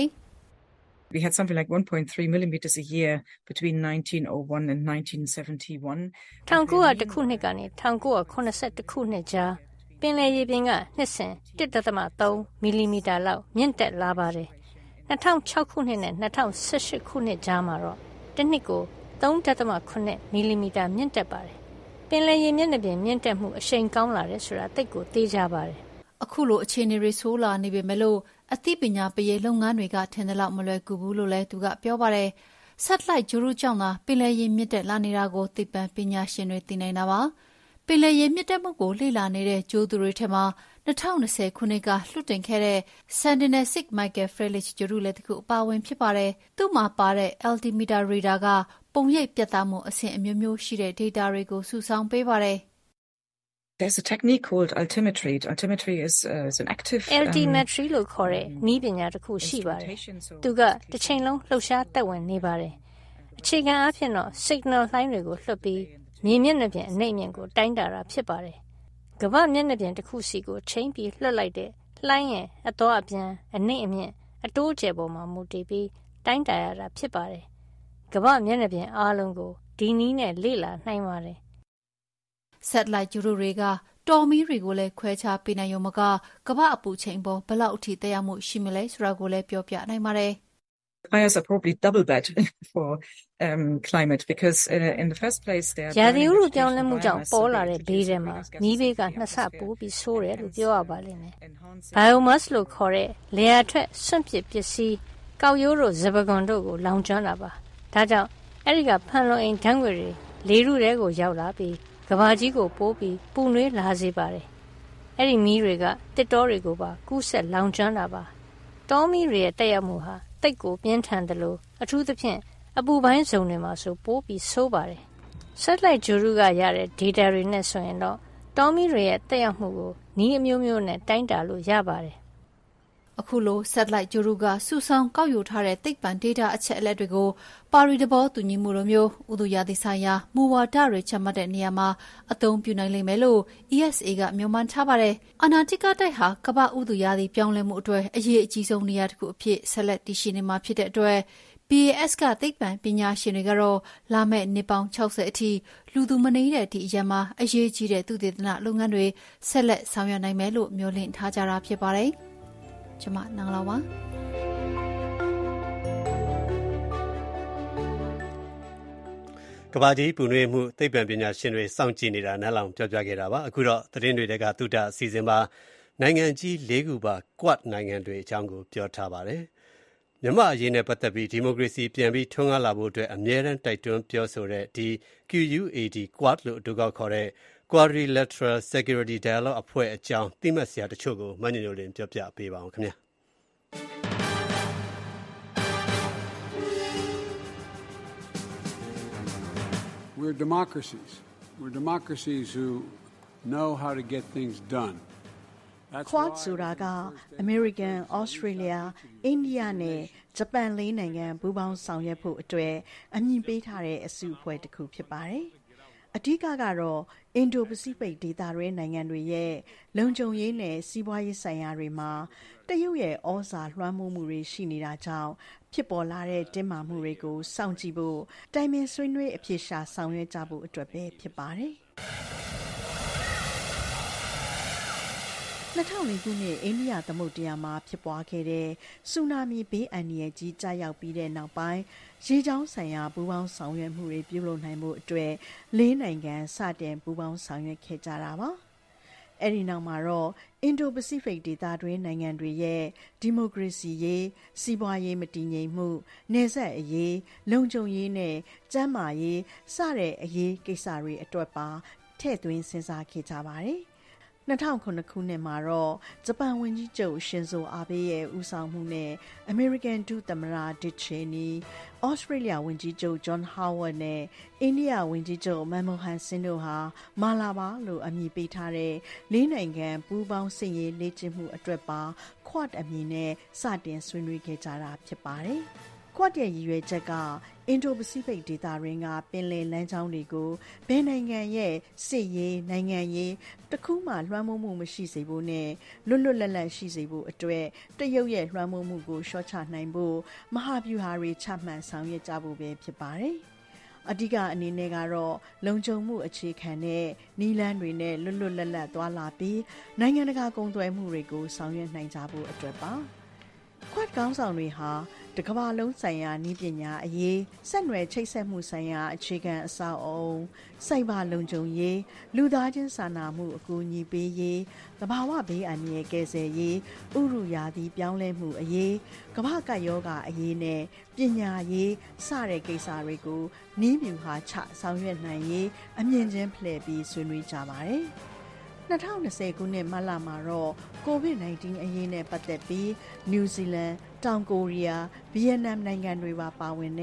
We had something like one point three millimeters a year between nineteen oh one and nineteen seventy-one. ၁၉၀၁ခုနှစ်ကနေ၁၉၇၁ခုနှစ်ကြားပင်လယ်ရေပြင်ကနှစ်စဉ်၁.၃မီလီမီတာလောက်မြင့်တက်လာပါတယ်။၂၀၀၆ခုနှစ်နဲ့၂၀၁၈ခုနှစ်ကြားမှာတော့တစ်နှစ်ကို၃.၇မီလီမီတာမြင့်တက်ပါတယ်။ပင်လယ်ရေမျက်နှာပြင်မြင့်တက်မှုအရှိန်ကောင်းလာတယ်ဆိုတာသိကိုသိကြပါတယ်။အခုလိုအခြေအနေတွေဆိုးလာနေပေမဲ့လို့အသိပညာပေးရေးလုပ်ငန်းတွေကထင်သလောက်မလွယ်ကူဘူးလို့လည်းသူကပြောပါတယ်။ satellite ဂြိုဟ်တုကြောင့်သာပင်လယ်ရေမြင့်တက်လာနေတာကိုသိပ္ပံပညာရှင်တွေသိနိုင်တာပါ။ပင်လယ်ရေမြင့်တက်မှုကိုလေ့လာနေတဲ့ဂြိုဟ်တုတွေထဲမှာ၂၀၂၀ခုနှစ်ကလွှတ်တင်ခဲ့တဲ့ Sentinel six Michael Freilich ဂြိုဟ်တုလည်းတစ်ခုအပါအဝင်ဖြစ်ပါတယ်။သူ့မှာပါတဲ့ altimeter radar ကပုံရိပ်ပြသမှုအဆင့်အမျိုးမျိုးရှိတဲ့ data တွေကိုစုဆောင်းပေးပါတယ်။ There's a technique called altimetry. Altimetry is, uh, is an active altimetry လို့ခေါ်တဲ့နည်းပညာတစ်ခုရှိပါတယ်။သူကတစ်ချိန်လုံးလှုပ်ရှားတက်ဝင်နေပါတယ်။အခြေခံအားဖြင့်တော့ signal လှိုင်းတွေကိုလွှတ်ပြီးမြေမျက်နှာပြင်အနှိမ့်အမြင့်ကိုတိုင်းတာတာဖြစ်ပါတယ်။ကမ္ဘာမျက်နှာပြင်တစ်ခုစီကိုချိန်ပြီးလွှတ်လိုက်တဲ့လှိုင်းရဲ့အသွားအပြန်အနှိမ့်အမြင့်အတိုးကျယ်ပေါ်မှာမူတည်ပြီးတိုင်းတာရတာဖြစ်ပါတယ်။ကမ္ဘာမျက်နှာပြင်အားလုံးကိုဒီနည်းနဲ့လေ့လာနိုင်ပါတယ်။ satellite ဂြိုဟ်တုတွေကတော်မီတွေကိုလည်းခွဲခြားပေးနိုင်ရုံမကကမ္ဘာအပူချိန်ပေါ်ဘယ်လောက်အထိသက်ရောက်မှုရှိမလဲဆိုတာကိုလည်းပြောပြနိုင်ပါတယ်။ Fires are probably double bad for um, climate because uh, in the first place they are ရာသီဥတုပြောင်းလဲမှုကြောင့်ပေါ်လာတဲ့ဘေးတွေမှာမီးဘေးကနှစ်ဆပိုပြီးဆိုးတယ်လို့ပြောရပါလိမ့်မယ်။ biomass လို့ခေါ်တဲ့လေယာထွက်စွန့်ပစ်ပစ္စည်းကောက်ရိုးတို့ဇပကွန်တို့ကိုလောင်ကျွမ်းတာပါ။ဒါကြောင့်အဲ့ဒီကဖန်လုံအိမ်ဓာတ်ငွေတွေလေထုထဲကိုရောက်လာပြီးကဘာကြီးကိုပိုးပြီးပူနွေးလာစေပါတယ်။အဲ့ဒီမီးတွေကတစ်တောတွေကိုပါကူးဆက်လောင်ကျွမ်းတာပါ။တောမီးတွေရဲ့တက်ရောက်မှုဟာတိတ်ကိုပြင်းထန်တယ်လို့အထူးသဖြင့်အပူပိုင်းဇုံတွေမှာဆိုပိုးပြီးဆိုးပါတယ်။ satellite ဂြိုဟ်တုကရတဲ့ data တွေနဲ့ဆိုရင်တော့တောမီးတွေရဲ့တက်ရောက်မှုကိုနည်းအမျိုးမျိုးနဲ့တိုင်းတာလို့ရပါတယ်။အခုလို satellite ဂြိုဟ်တုကစုဆောင်းကောက်ယူထားတဲ့သိပ္ပံ data အချက်အလက်တွေကိုပါရီသဘောတူညီမှုလိုမျိုးဥတုရာသီဆိုင်ရာမူဝါဒတွေချမှတ်တဲ့နေရာမှာအသုံးပြုနိုင်လိမ့်မယ်လို့ E S A ကမျှော်မှန်းထားပါတယ်။အာနာတိကတိုက်ဟာကမ္ဘာဥတုရာသီပြောင်းလဲမှုအတွက်အရေးအကြီးဆုံးနေရာတစ်ခုအဖြစ်ဆက်လက်တည်ရှိနေမှာဖြစ်တဲ့အတွက် B A S ကသိပ္ပံပညာရှင်တွေကတော့လာမယ့်နှစ်ပေါင်း၆၀အထိလူသူမနေတဲ့ဒီအရာမှာအရေးကြီးတဲ့သုတေသနလုပ်ငန်းတွေဆက်လက်ဆောင်ရွက်နိုင်မယ်လို့မျှော်လင့်ထားကြတာဖြစ်ပါတယ်။ကျွန်မနင်္ဂလာပါကဘာကြီးပူနွေးမှုသိပ္ပံပညာရှင်တွေစောင့်ကြည့်နေတာနားလောင်ပြောပြခဲ့တာပါအခုတော့သတင်းတွေကသုတအစီအစဉ်မှာနိုင်ငံကြီး၄ခုပါ Quad နိုင်ငံတွေအကြောင်းကိုပြောထားပါတယ်မြန်မာအရေးနဲ့ပတ်သက်ပြီးဒီမိုကရေစီပြန်ပြီးထွန်းကားလာဖို့အတွက်အမြဲတမ်းတိုက်တွန်းပြောဆိုတဲ့ဒီ Q U A D Quad လို့အတူကောက်ခေါ်တဲ့ Quadrilateral Security Dialogue အဖွဲ့အကြောင်းသိမှတ်စရာတချို့ကိုမညို့လင်းပြောပြပေးပါအောင်ခင်ဗျာ We're democracies. We're democracies who know how to get things done. Quad ဆိုတာက American, Australia, India နဲ့ Japan လေးနိုင်ငံပူးပေါင်းဆောင်ရွက်ဖို့အတွက်အမည်ပေးထားတဲ့အစုအဖွဲ့တစ်ခုဖြစ်ပါတယ်။အဓိကကတော့ Indo-Pacific ဒေသတွင်းနိုင်ငံတွေရဲ့လုံခြုံရေးနဲ့စီးပွားရေးဆိုင်ရာတွေမှာတရုတ်ရဲ့ဩဇာလွှမ်းမိုးမှုတွေရှိနေတာကြောင့်ဖြစ်ပေါ်လာတဲ့တင်းမာမှုတွေကိုစောင့်ကြည့်ဖို့တိုင်ပင်ဆွေးနွေးအဖြစ်ရှာဆောင်ရွက်ကြဖို့အတွက်ပဲဖြစ်ပါတယ်။၂၀၀၄ခုနှစ်အိန္ဒိယသမုဒ္ဒရာမှာဖြစ်ပွားခဲ့တဲ့ဆူနာမီဘေးအန္တရာယ်ကြီးကျရောက်ပြီးတဲ့နောက်ပိုင်းရေကြောင်းဆိုင်ရာပူးပေါင်းဆောင်ရွက်မှုတွေပြုလုပ်နိုင်မှုအတွက်လေးနိုင်ငံစတင်ပူးပေါင်းဆောင်ရွက်ခဲ့ကြတာပါ။အဲဒီနောက်မှာတော့ Indo-Pacific ဒေသတွင်းနိုင်ငံတွေရဲ့ဒီမိုကရေစီရေးစီးပွားရေးမတည်ငြိမ်မှုနယ်စပ်အရေးလုံခြုံရေးနဲ့ကျန်းမာရေးစတဲ့အရေးကိစ္စတွေအတွက်ပါထည့်သွင်းစဉ်းစားခဲ့ကြပါတယ်။၂၀၀၇ခုနှစ်မှာတော့ဂျပန်ဝန်ကြီးချုပ်ရှင်ဇိုအာဘေးရဲ့ဦးဆောင်မှုနဲ့အမေရိကန်ဒုသမ္မတဒစ်ချေနီဩစတြေးလျဝန်ကြီးချုပ်ဂျွန်ဟာဝတ်နဲ့အိန္ဒိယဝန်ကြီးချုပ်မန်မိုဟန်ဆင်းတို့ဟာမာလာဘာလို့အမည်ပေးထားတဲ့လေးနိုင်ငံပူးပေါင်းစစ်ရေးလေ့ကျင့်မှုအတွက်ပါ Quad အမည်နဲ့စတင်ဆွေးနွေးခဲ့ကြတာဖြစ်ပါတယ်။ Quad ရဲ့ရည်ရွယ်ချက်က Indo-Pacific ဒေသတွင်းကပင်လယ်လမ်းကြောင်းတွေကိုဘယ်နိုင်ငံရဲ့စစ်ရေးနိုင်ငံရေးတစ်ခုမှလွှမ်းမိုးမှုမရှိစေဖို့နဲ့လွတ်လွတ်လပ်လပ်ရှိစေဖို့အတွက်တရုတ်ရဲ့လွှမ်းမိုးမှုကိုလျှော့ချနိုင်ဖို့မဟာဗျူဟာတွေချမှတ်ဆောင်ရွက်ကြဖို့ပဲဖြစ်ပါတယ်။အဓိကအနေနဲ့ကတော့လုံခြုံမှုအခြေခံတဲ့နည်းလမ်းတွေနဲ့လွတ်လွတ်လပ်လပ်သွားလာပြီးနိုင်ငံတကာကုန်သွယ်မှုတွေကိုဆောင်ရွက်နိုင်ကြဖို့အတွက်ပါ။ Quad ကောင်းဆောင်တွေဟာတကမ္ဘာလုံးဆိုင်ရာနည်းပညာအရေးဆက်နွယ်ချိတ်ဆက်မှုဆိုင်ရာအခြေခံအဆောက်အအုံစိုက်ဘာလုံခြုံရေးလူသားချင်းစာနာမှုအကူအညီပေးရေးသဘာဝဘေးအန္တရာယ်ကယ်ဆယ်ရေးဥရုရာသီပြောင်းလဲမှုအရေးကမ္ဘာကပ်ရောဂါအရေးနဲ့ပညာရေးစတဲ့ကိစ္စတွေကိုနည်းဗျူဟာချဆောင်ရွက်နိုင်ရေးအမြင့်ချင်းဖလှယ်ပြီးဆွေးနွေးကြပါတယ်။၂၀၂၀ခုနှစ်မတ်လမှာတော့ ကိုဗစ် ၁၉ အရေးနဲ့ပတ်သက်ပြီးနယူးဇီလန်တောင်ကိုရီးယားဗီယက်နမ်နိုင်ငံတွေပါပါဝင်တဲ့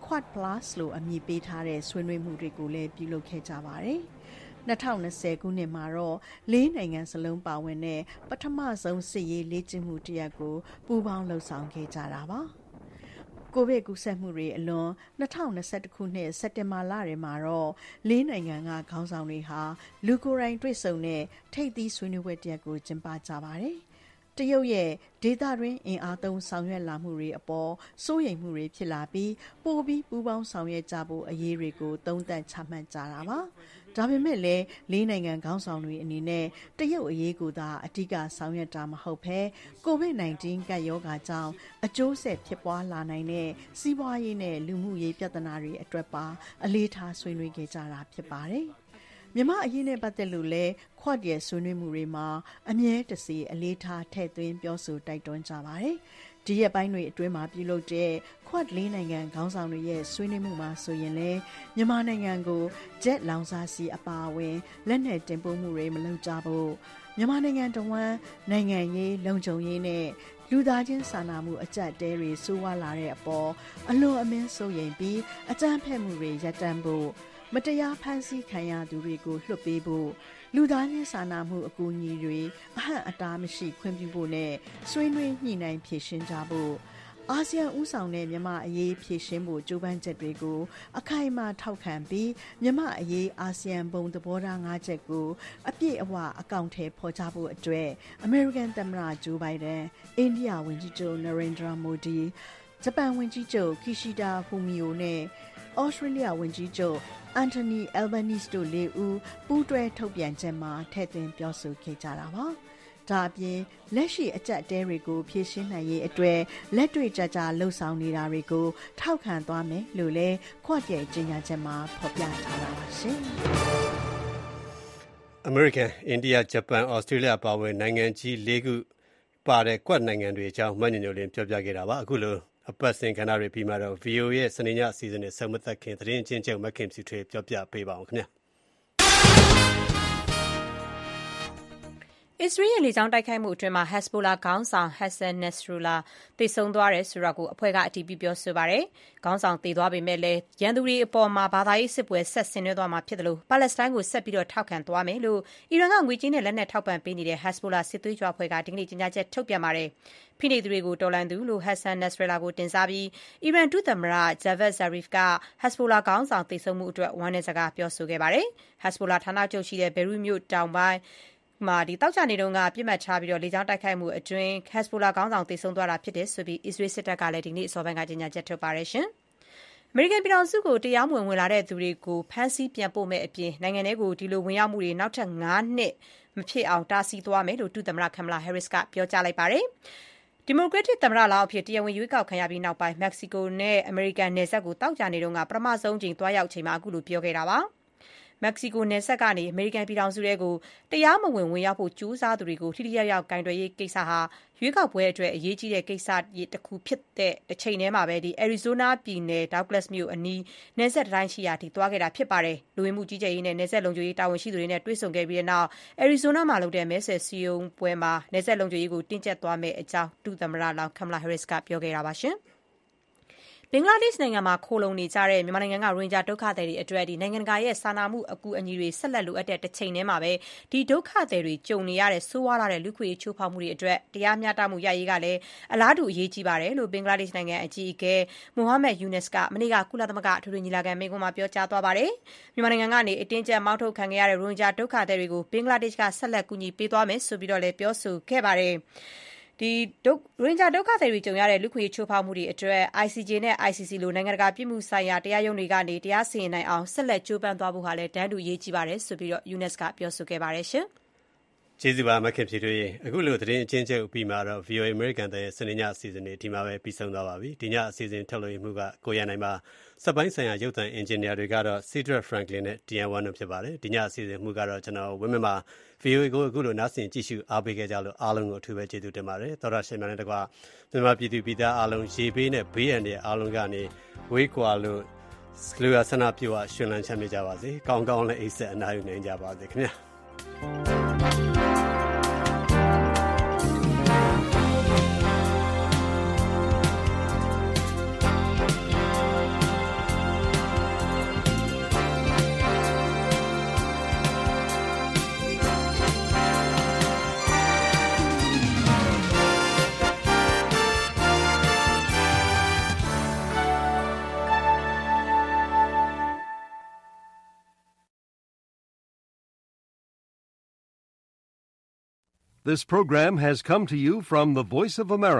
Quad Plus လို့အမည်ပေးထားတဲ့ဆွေးနွေးမှုတွေကိုလည်းပြုလုပ်ခဲ့ကြပါတယ်။၂၀၂၀ခုနှစ်မှာတော့လေးနိုင်ငံစလုံးပါဝင်တဲ့ပထမဆုံးစစ်ရေးလေ့ကျင့်မှုတစ်ရပ်ကိုပူးပေါင်းလှုပ်ဆောင်ခဲ့ကြတာပါ။ကိုဗစ်ကူးစက်မှုတွေအလွန်၂၀၂၁ခုနှစ်စက်တင်ဘာလထဲမှာတော့လေးနိုင်ငံကခေါင်းဆောင်တွေဟာလူကိုယ်တိုင်တွေ့ဆုံတဲ့ထိပ်သီးဆွေးနွေးပွဲတစ်ရပ်ကိုကျင်းပကြပါတယ်။တရုတ်ရဲ့ဒေသတွင်းအင်အားသုံးဆောင်ရွက်လာမှုတွေအပေါ်စိုးရိမ်မှုတွေဖြစ်လာပြီးပိုပြီးပူးပေါင်းဆောင်ရွက်ကြဖို့အရေးတွေကိုသုံးသပ်ချမှတ်ကြတာပါ။ဒါပေမဲ့လည်းလေးနိုင်ငံခေါင်းဆောင်တွေအနေနဲ့တရုတ်အရေးကိုသာအဓိကဆောင်ရွက်တာမဟုတ်ဘဲကိုဗစ် ၁၉ ကပ်ရောဂါကြောင့်အကျိုးဆက်ဖြစ်ပွားလာနိုင်တဲ့စီးပွားရေးနဲ့လူမှုရေးပြဿနာတွေအတွက်ပါအလေးထားဆွေးနွေးခဲ့ကြတာဖြစ်ပါတယ်။မြန်မာအရေးနဲ့ပတ်သက်လို့လဲခွတ်ရဲ့ဆွေးနွေးမှုတွေမှာအမြဲတစေအလေးထားထည့်သွင်းပြောဆိုတိုက်တွန်းကြပါတယ်။ဒီရက်ပိုင်းတွေအတွင်းမှာပြုလုပ်တဲ့ခွတ်လေးနိုင်ငံခေါင်းဆောင်တွေရဲ့ဆွေးနွေးမှုမှာဆိုရင်လဲမြန်မာနိုင်ငံကိုဂျက်လောင်စာဆီအပါအဝင်လက်နက်တင်ပို့မှုတွေမလုပ်ကြဖို့မြန်မာနိုင်ငံတဝန်းနိုင်ငံရေးလုံခြုံရေးနဲ့လူသားချင်းစာနာမှုအကျပ်တဲတွေဆိုးဝါးလာတဲ့အပေါ်အလွန်အမင်းစိုးရိမ်ပြီးအကြမ်းဖက်မှုတွေရပ်တန့်ဖို့မတရားဖန်ဆီးခံရသူတွေကိုလွှတ်ပေးဖို့လူသားချင်းစာနာမှုအကူအညီတွေအဟန့်အတားမရှိခွင့်ပြုဖို့နဲ့ဆွေးနွေးညှိနှိုင်းဖြေရှင်းကြဖို့အာဆီယံဦးဆောင်တဲ့မြန်မာအရေးဖြေရှင်းဖို့ကြိုးပမ်းချက်တွေကိုအခိုင်အမာထောက်ခံပြီးမြန်မာအရေးအာဆီယံဘုံသဘောထား၅ချက်ကိုအပြည့်အဝအကောင့်ထဲပေါ်ချဖို့အတွက်အမေရိကန်သမ္မတဂျိုးဘိုင်ဒန်အိန္ဒိယဝန်ကြီးချုပ်နရိန္ဒြာမိုဒီဂျပန်ဝန်ကြီးချုပ်ကီရှီဒါဖူမီယိုနဲ့ဩစတြေးလျဝန်ကြီးချုပ်အန်တိုနီအယ်ဘနီစ်တို့လေးဦးပူးတွဲထုတ်ပြန်ချက်မှာထည့်သွင်းပြောဆိုခဲ့ကြတာပါ။ဒါအပြင်လက်ရှိအကျပ်တဲတွေကိုဖြေရှင်းနိုင်ရေးအတွက်လက်တွေ့ကြကြလှုပ်ဆောင်နေတာတွေကိုထောက်ခံသွားမယ်လို့လည်းခွတ်ရဲ့ကြေညာချက်မှာဖော်ပြထားတာပါရှင်။ American, India, Japan, Australia ပါဝင်နိုင်ငံကြီးလေးခုပါတဲ့ကွက်နိုင်ငံတွေအကြောင်းမညညိုလင်းပြောပြခဲ့တာပါ။အခုလိုအပတ်စဉ်ကဏ္ဍတွေပြီးမှတော့ ဗီအိုအေ ရဲ့စနေညအစီအစဉ်နဲ့ဆုံမသက်ခင်သတင်းချင်းချုပ်မခင်ဖြူထွေးပြောပြပေးပါအောင်ခင်ဗျာအစ္စရေးရဲ့လေကြောင်းတိုက်ခိုက်မှုအတွင်းမှာ Hezbollah ခေါင်းဆောင် Hassan Nasrallah သေဆုံးသွားတယ်ဆိုတာကိုအဖွဲ့ကအတည်ပြုပြောဆိုပါတယ်။ခေါင်းဆောင်သေသွားပေမဲ့လည်းရန်သူတွေအပေါ်မှာဘာသာရေးစစ်ပွဲဆက်ဆင်နွှဲသွားမှာဖြစ်တယ်လို့ပါလက်စတိုင်းကိုဆက်ပြီးထောက်ခံသွားမယ်လို့အီရန်ကငွေကြေးနဲ့လက်နက်ထောက်ပံ့ပေးနေတဲ့ Hezbollah စစ်သွေးကြွအဖွဲ့ကဒီကနေ့ကြေညာချက်ထုတ်ပြန်ပါတယ်။ဖိနှိပ်သူတွေကိုတော်လှန်သူလို့ Hassan Nasrallah ကိုတင်စားပြီးအီရန်ဒုသမ္မတ Javad Zarif က Hezbollah ခေါင်းဆောင်သေဆုံးမှုအတွက်ဝမ်းနည်းစကားပြောဆိုခဲ့ပါတယ်။ Hezbollah ဌာနချုပ်ရှိတဲ့ Beirut မြို့တောင်ပိုင်းမှာဒီတောက်ကြနေတုန်းကပြစ်မှတ်ထားပြီးတော့လေကြောင်းတိုက်ခိုက်မှုအတွင်း Hezbollah ခေါင်းဆောင်သေဆုံးသွားတာဖြစ်တယ်ဆိုပြီးအစ္စရေးစစ်တပ်ကလည်းဒီနေ့အစောပိုင်းကကြေညာချက်ထုတ်ပါတယ်ရှင်။ အမေရိကန်ပြည်ထောင်စုကိုတရားမဝင်ဝင်လာတဲ့သူတွေကိုဖမ်းဆီးပြန်ပို့မဲ့အပြင်နိုင်ငံထဲကိုဒီလိုဝင်ရောက်မှုတွေနောက်ထပ်၅နှစ်မဖြစ်အောင်တားဆီးသွားမယ်လို့ဒုသမ္မတ Kamala Harris ကပြောကြားလိုက်ပါတယ်။ဒီမိုကရက်တစ်သမ္မတလောင်းအဖြစ်တရားဝင်ရွေးကောက်ခံရပြီးနောက်ပိုင်းမက္ကဆီကိုနဲ့အမေရိကန်နယ်စပ်ကိုတောက်ကြနေတုန်းကပထမဆုံးချိန်သွားရောက်ချိန်မှာအခုလိုပြောခဲ့တာပါ။မက္ကဆီကိုနယ်စပ်ကနေအမေရိကန်ပြည်ထောင်စုတွေကိုတရားမဝင်ဝင်ရောက်ဖို့ကြိုးစားသူတွေကိုထိထိရောက်ရောက်ကင်တွယ်ရေးကိစ္စဟာရွေးကောက်ပွဲအတွက်အရေးကြီးတဲ့ကိစ္စတစ်ခုဖြစ်တဲ့တစ်ချိန်တည်းမှာပဲဒီ Arizona ပြည်နယ် Douglas မြို့အနီးနယ်စပ်တိုင်းရှိရာထိသွားခဲ့တာဖြစ်ပါတယ်။လူဝင်မှုကြီးကြပ်ရေးနဲ့နယ်စပ်လုံခြုံရေးတာဝန်ရှိသူတွေနဲ့တွေ့ဆုံခဲ့ပြီးတဲ့နောက် Arizona မှာလုပ်တဲ့မဲဆွယ်စည်းရုံးပွဲမှာနယ်စပ်လုံခြုံရေးကိုတင်းကျပ်သွားမယ့်အကြောင်းဒုသမ္မတလောင်း Kamala Harris ကပြောခဲ့တာပါရှင်။ဘင်္ဂလားဒေ့ရှ်နိုင်ငံမှာခိုလုံနေကြတဲ့မြန်မာနိုင်ငံကရိုဟင်ဂျာဒုက္ခသည်တွေအတွက်ဒီနိုင်ငံတကာရဲ့စာနာမှုအကူအညီတွေဆက်လက်လိုအပ်တဲ့တစ်ချိန်တည်းမှာပဲဒီဒုက္ခသည်တွေကြုံနေရတဲ့ဆိုးဝါးလာတဲ့လူခွေချိုးဖောက်မှုတွေအတွက်တရားမျှတမှုရရေးကလည်းအလားတူအရေးကြီးပါတယ်လို့ဘင်္ဂလားဒေ့ရှ်နိုင်ငံအကြီးအကဲမိုဟာမက်ယူနက်စ်ကမနေ့ကကုလသမဂ္ဂအထွေထွေညီလာခံမိန့်ခွန်းမှာပြောကြားသွားပါတယ်။မြန်မာနိုင်ငံကနေအတင်းကျပ်မောင်းထုတ်ခံခဲ့ရတဲ့ရိုဟင်ဂျာဒုက္ခသည်တွေကိုဘင်္ဂလားဒေ့ရှ်ကဆက်လက်ကူညီပေးသွားမယ်ဆိုပြီးတော့လည်းပြောဆိုခဲ့ပါတယ်။ဒီရိုဟင်ဂျာဒုက္ခသည်တွေကြုံရတဲ့လူခွေချိုးဖောက်မှုတွေအတွက် အိုင် စီ ဂျေ နဲ့ အိုင် စီ စီ လိုနိုင်ငံတကာပြည်မှုဆိုင်ရာတရားရုံးတွေကနေတရားစီရင်နိုင်အောင်ဆက်လက်ကြိုးပမ်းသွားဖို့ဟာလည်းတန်းတူရေးကြီးပါတယ်ဆိုပြီးတော့ ယူနက်စ် ကပြောဆိုခဲ့ပါတယ်ရှင်။ကျေးဇူးပါမခင်ဖြူတို့ရေအခုလိုသတင်းအချင်းချင်းပြီးမှာတော့ ဗီအိုအေ American တဲ့စနေညအစီအစဉ်လေးဒီမှာပဲပြီးဆုံးသွားပါပြီ။ဒီညအစီအစဉ်ထုတ်လွှင့်မှုကကိုရနိုင်ပါစက်ပိုင်းဆိုင်ရာရုပ်သံအင်ဂျင်နီယာတွေကတော့ Cedric Franklin နဲ့ ဒီ အန် ဝမ် တို့ဖြစ်ပါတယ်။ဒီညအစီအစဉ်မှုကတော့ကျွန်တော်ဝင်းမမှာ ဗီအိုအေ ကိုအခုလိုနားဆင်ကြည့်ရှုအားပေးခဲ့ကြလို့အားလုံးကိုအထူးပဲကျေးဇူးတင်ပါတယ်။သောတာရှင်များနဲ့တကွမြန်မာပြည်သူပြည်သားအားလုံးရေဘေးနဲ့ဘေးအန္တရာယ်အားလုံးကနေဝေးကွာလို့လူရဆန္ဒပြုဝရှင်လန်းချမ်းမြေ့ကြပါစေ။ကောင်းကောင်းနဲ့အိပ်ဆက်အနားယူနိုင်ကြပါစေခင်ဗျာ။ This program has come to you from the Voice of America.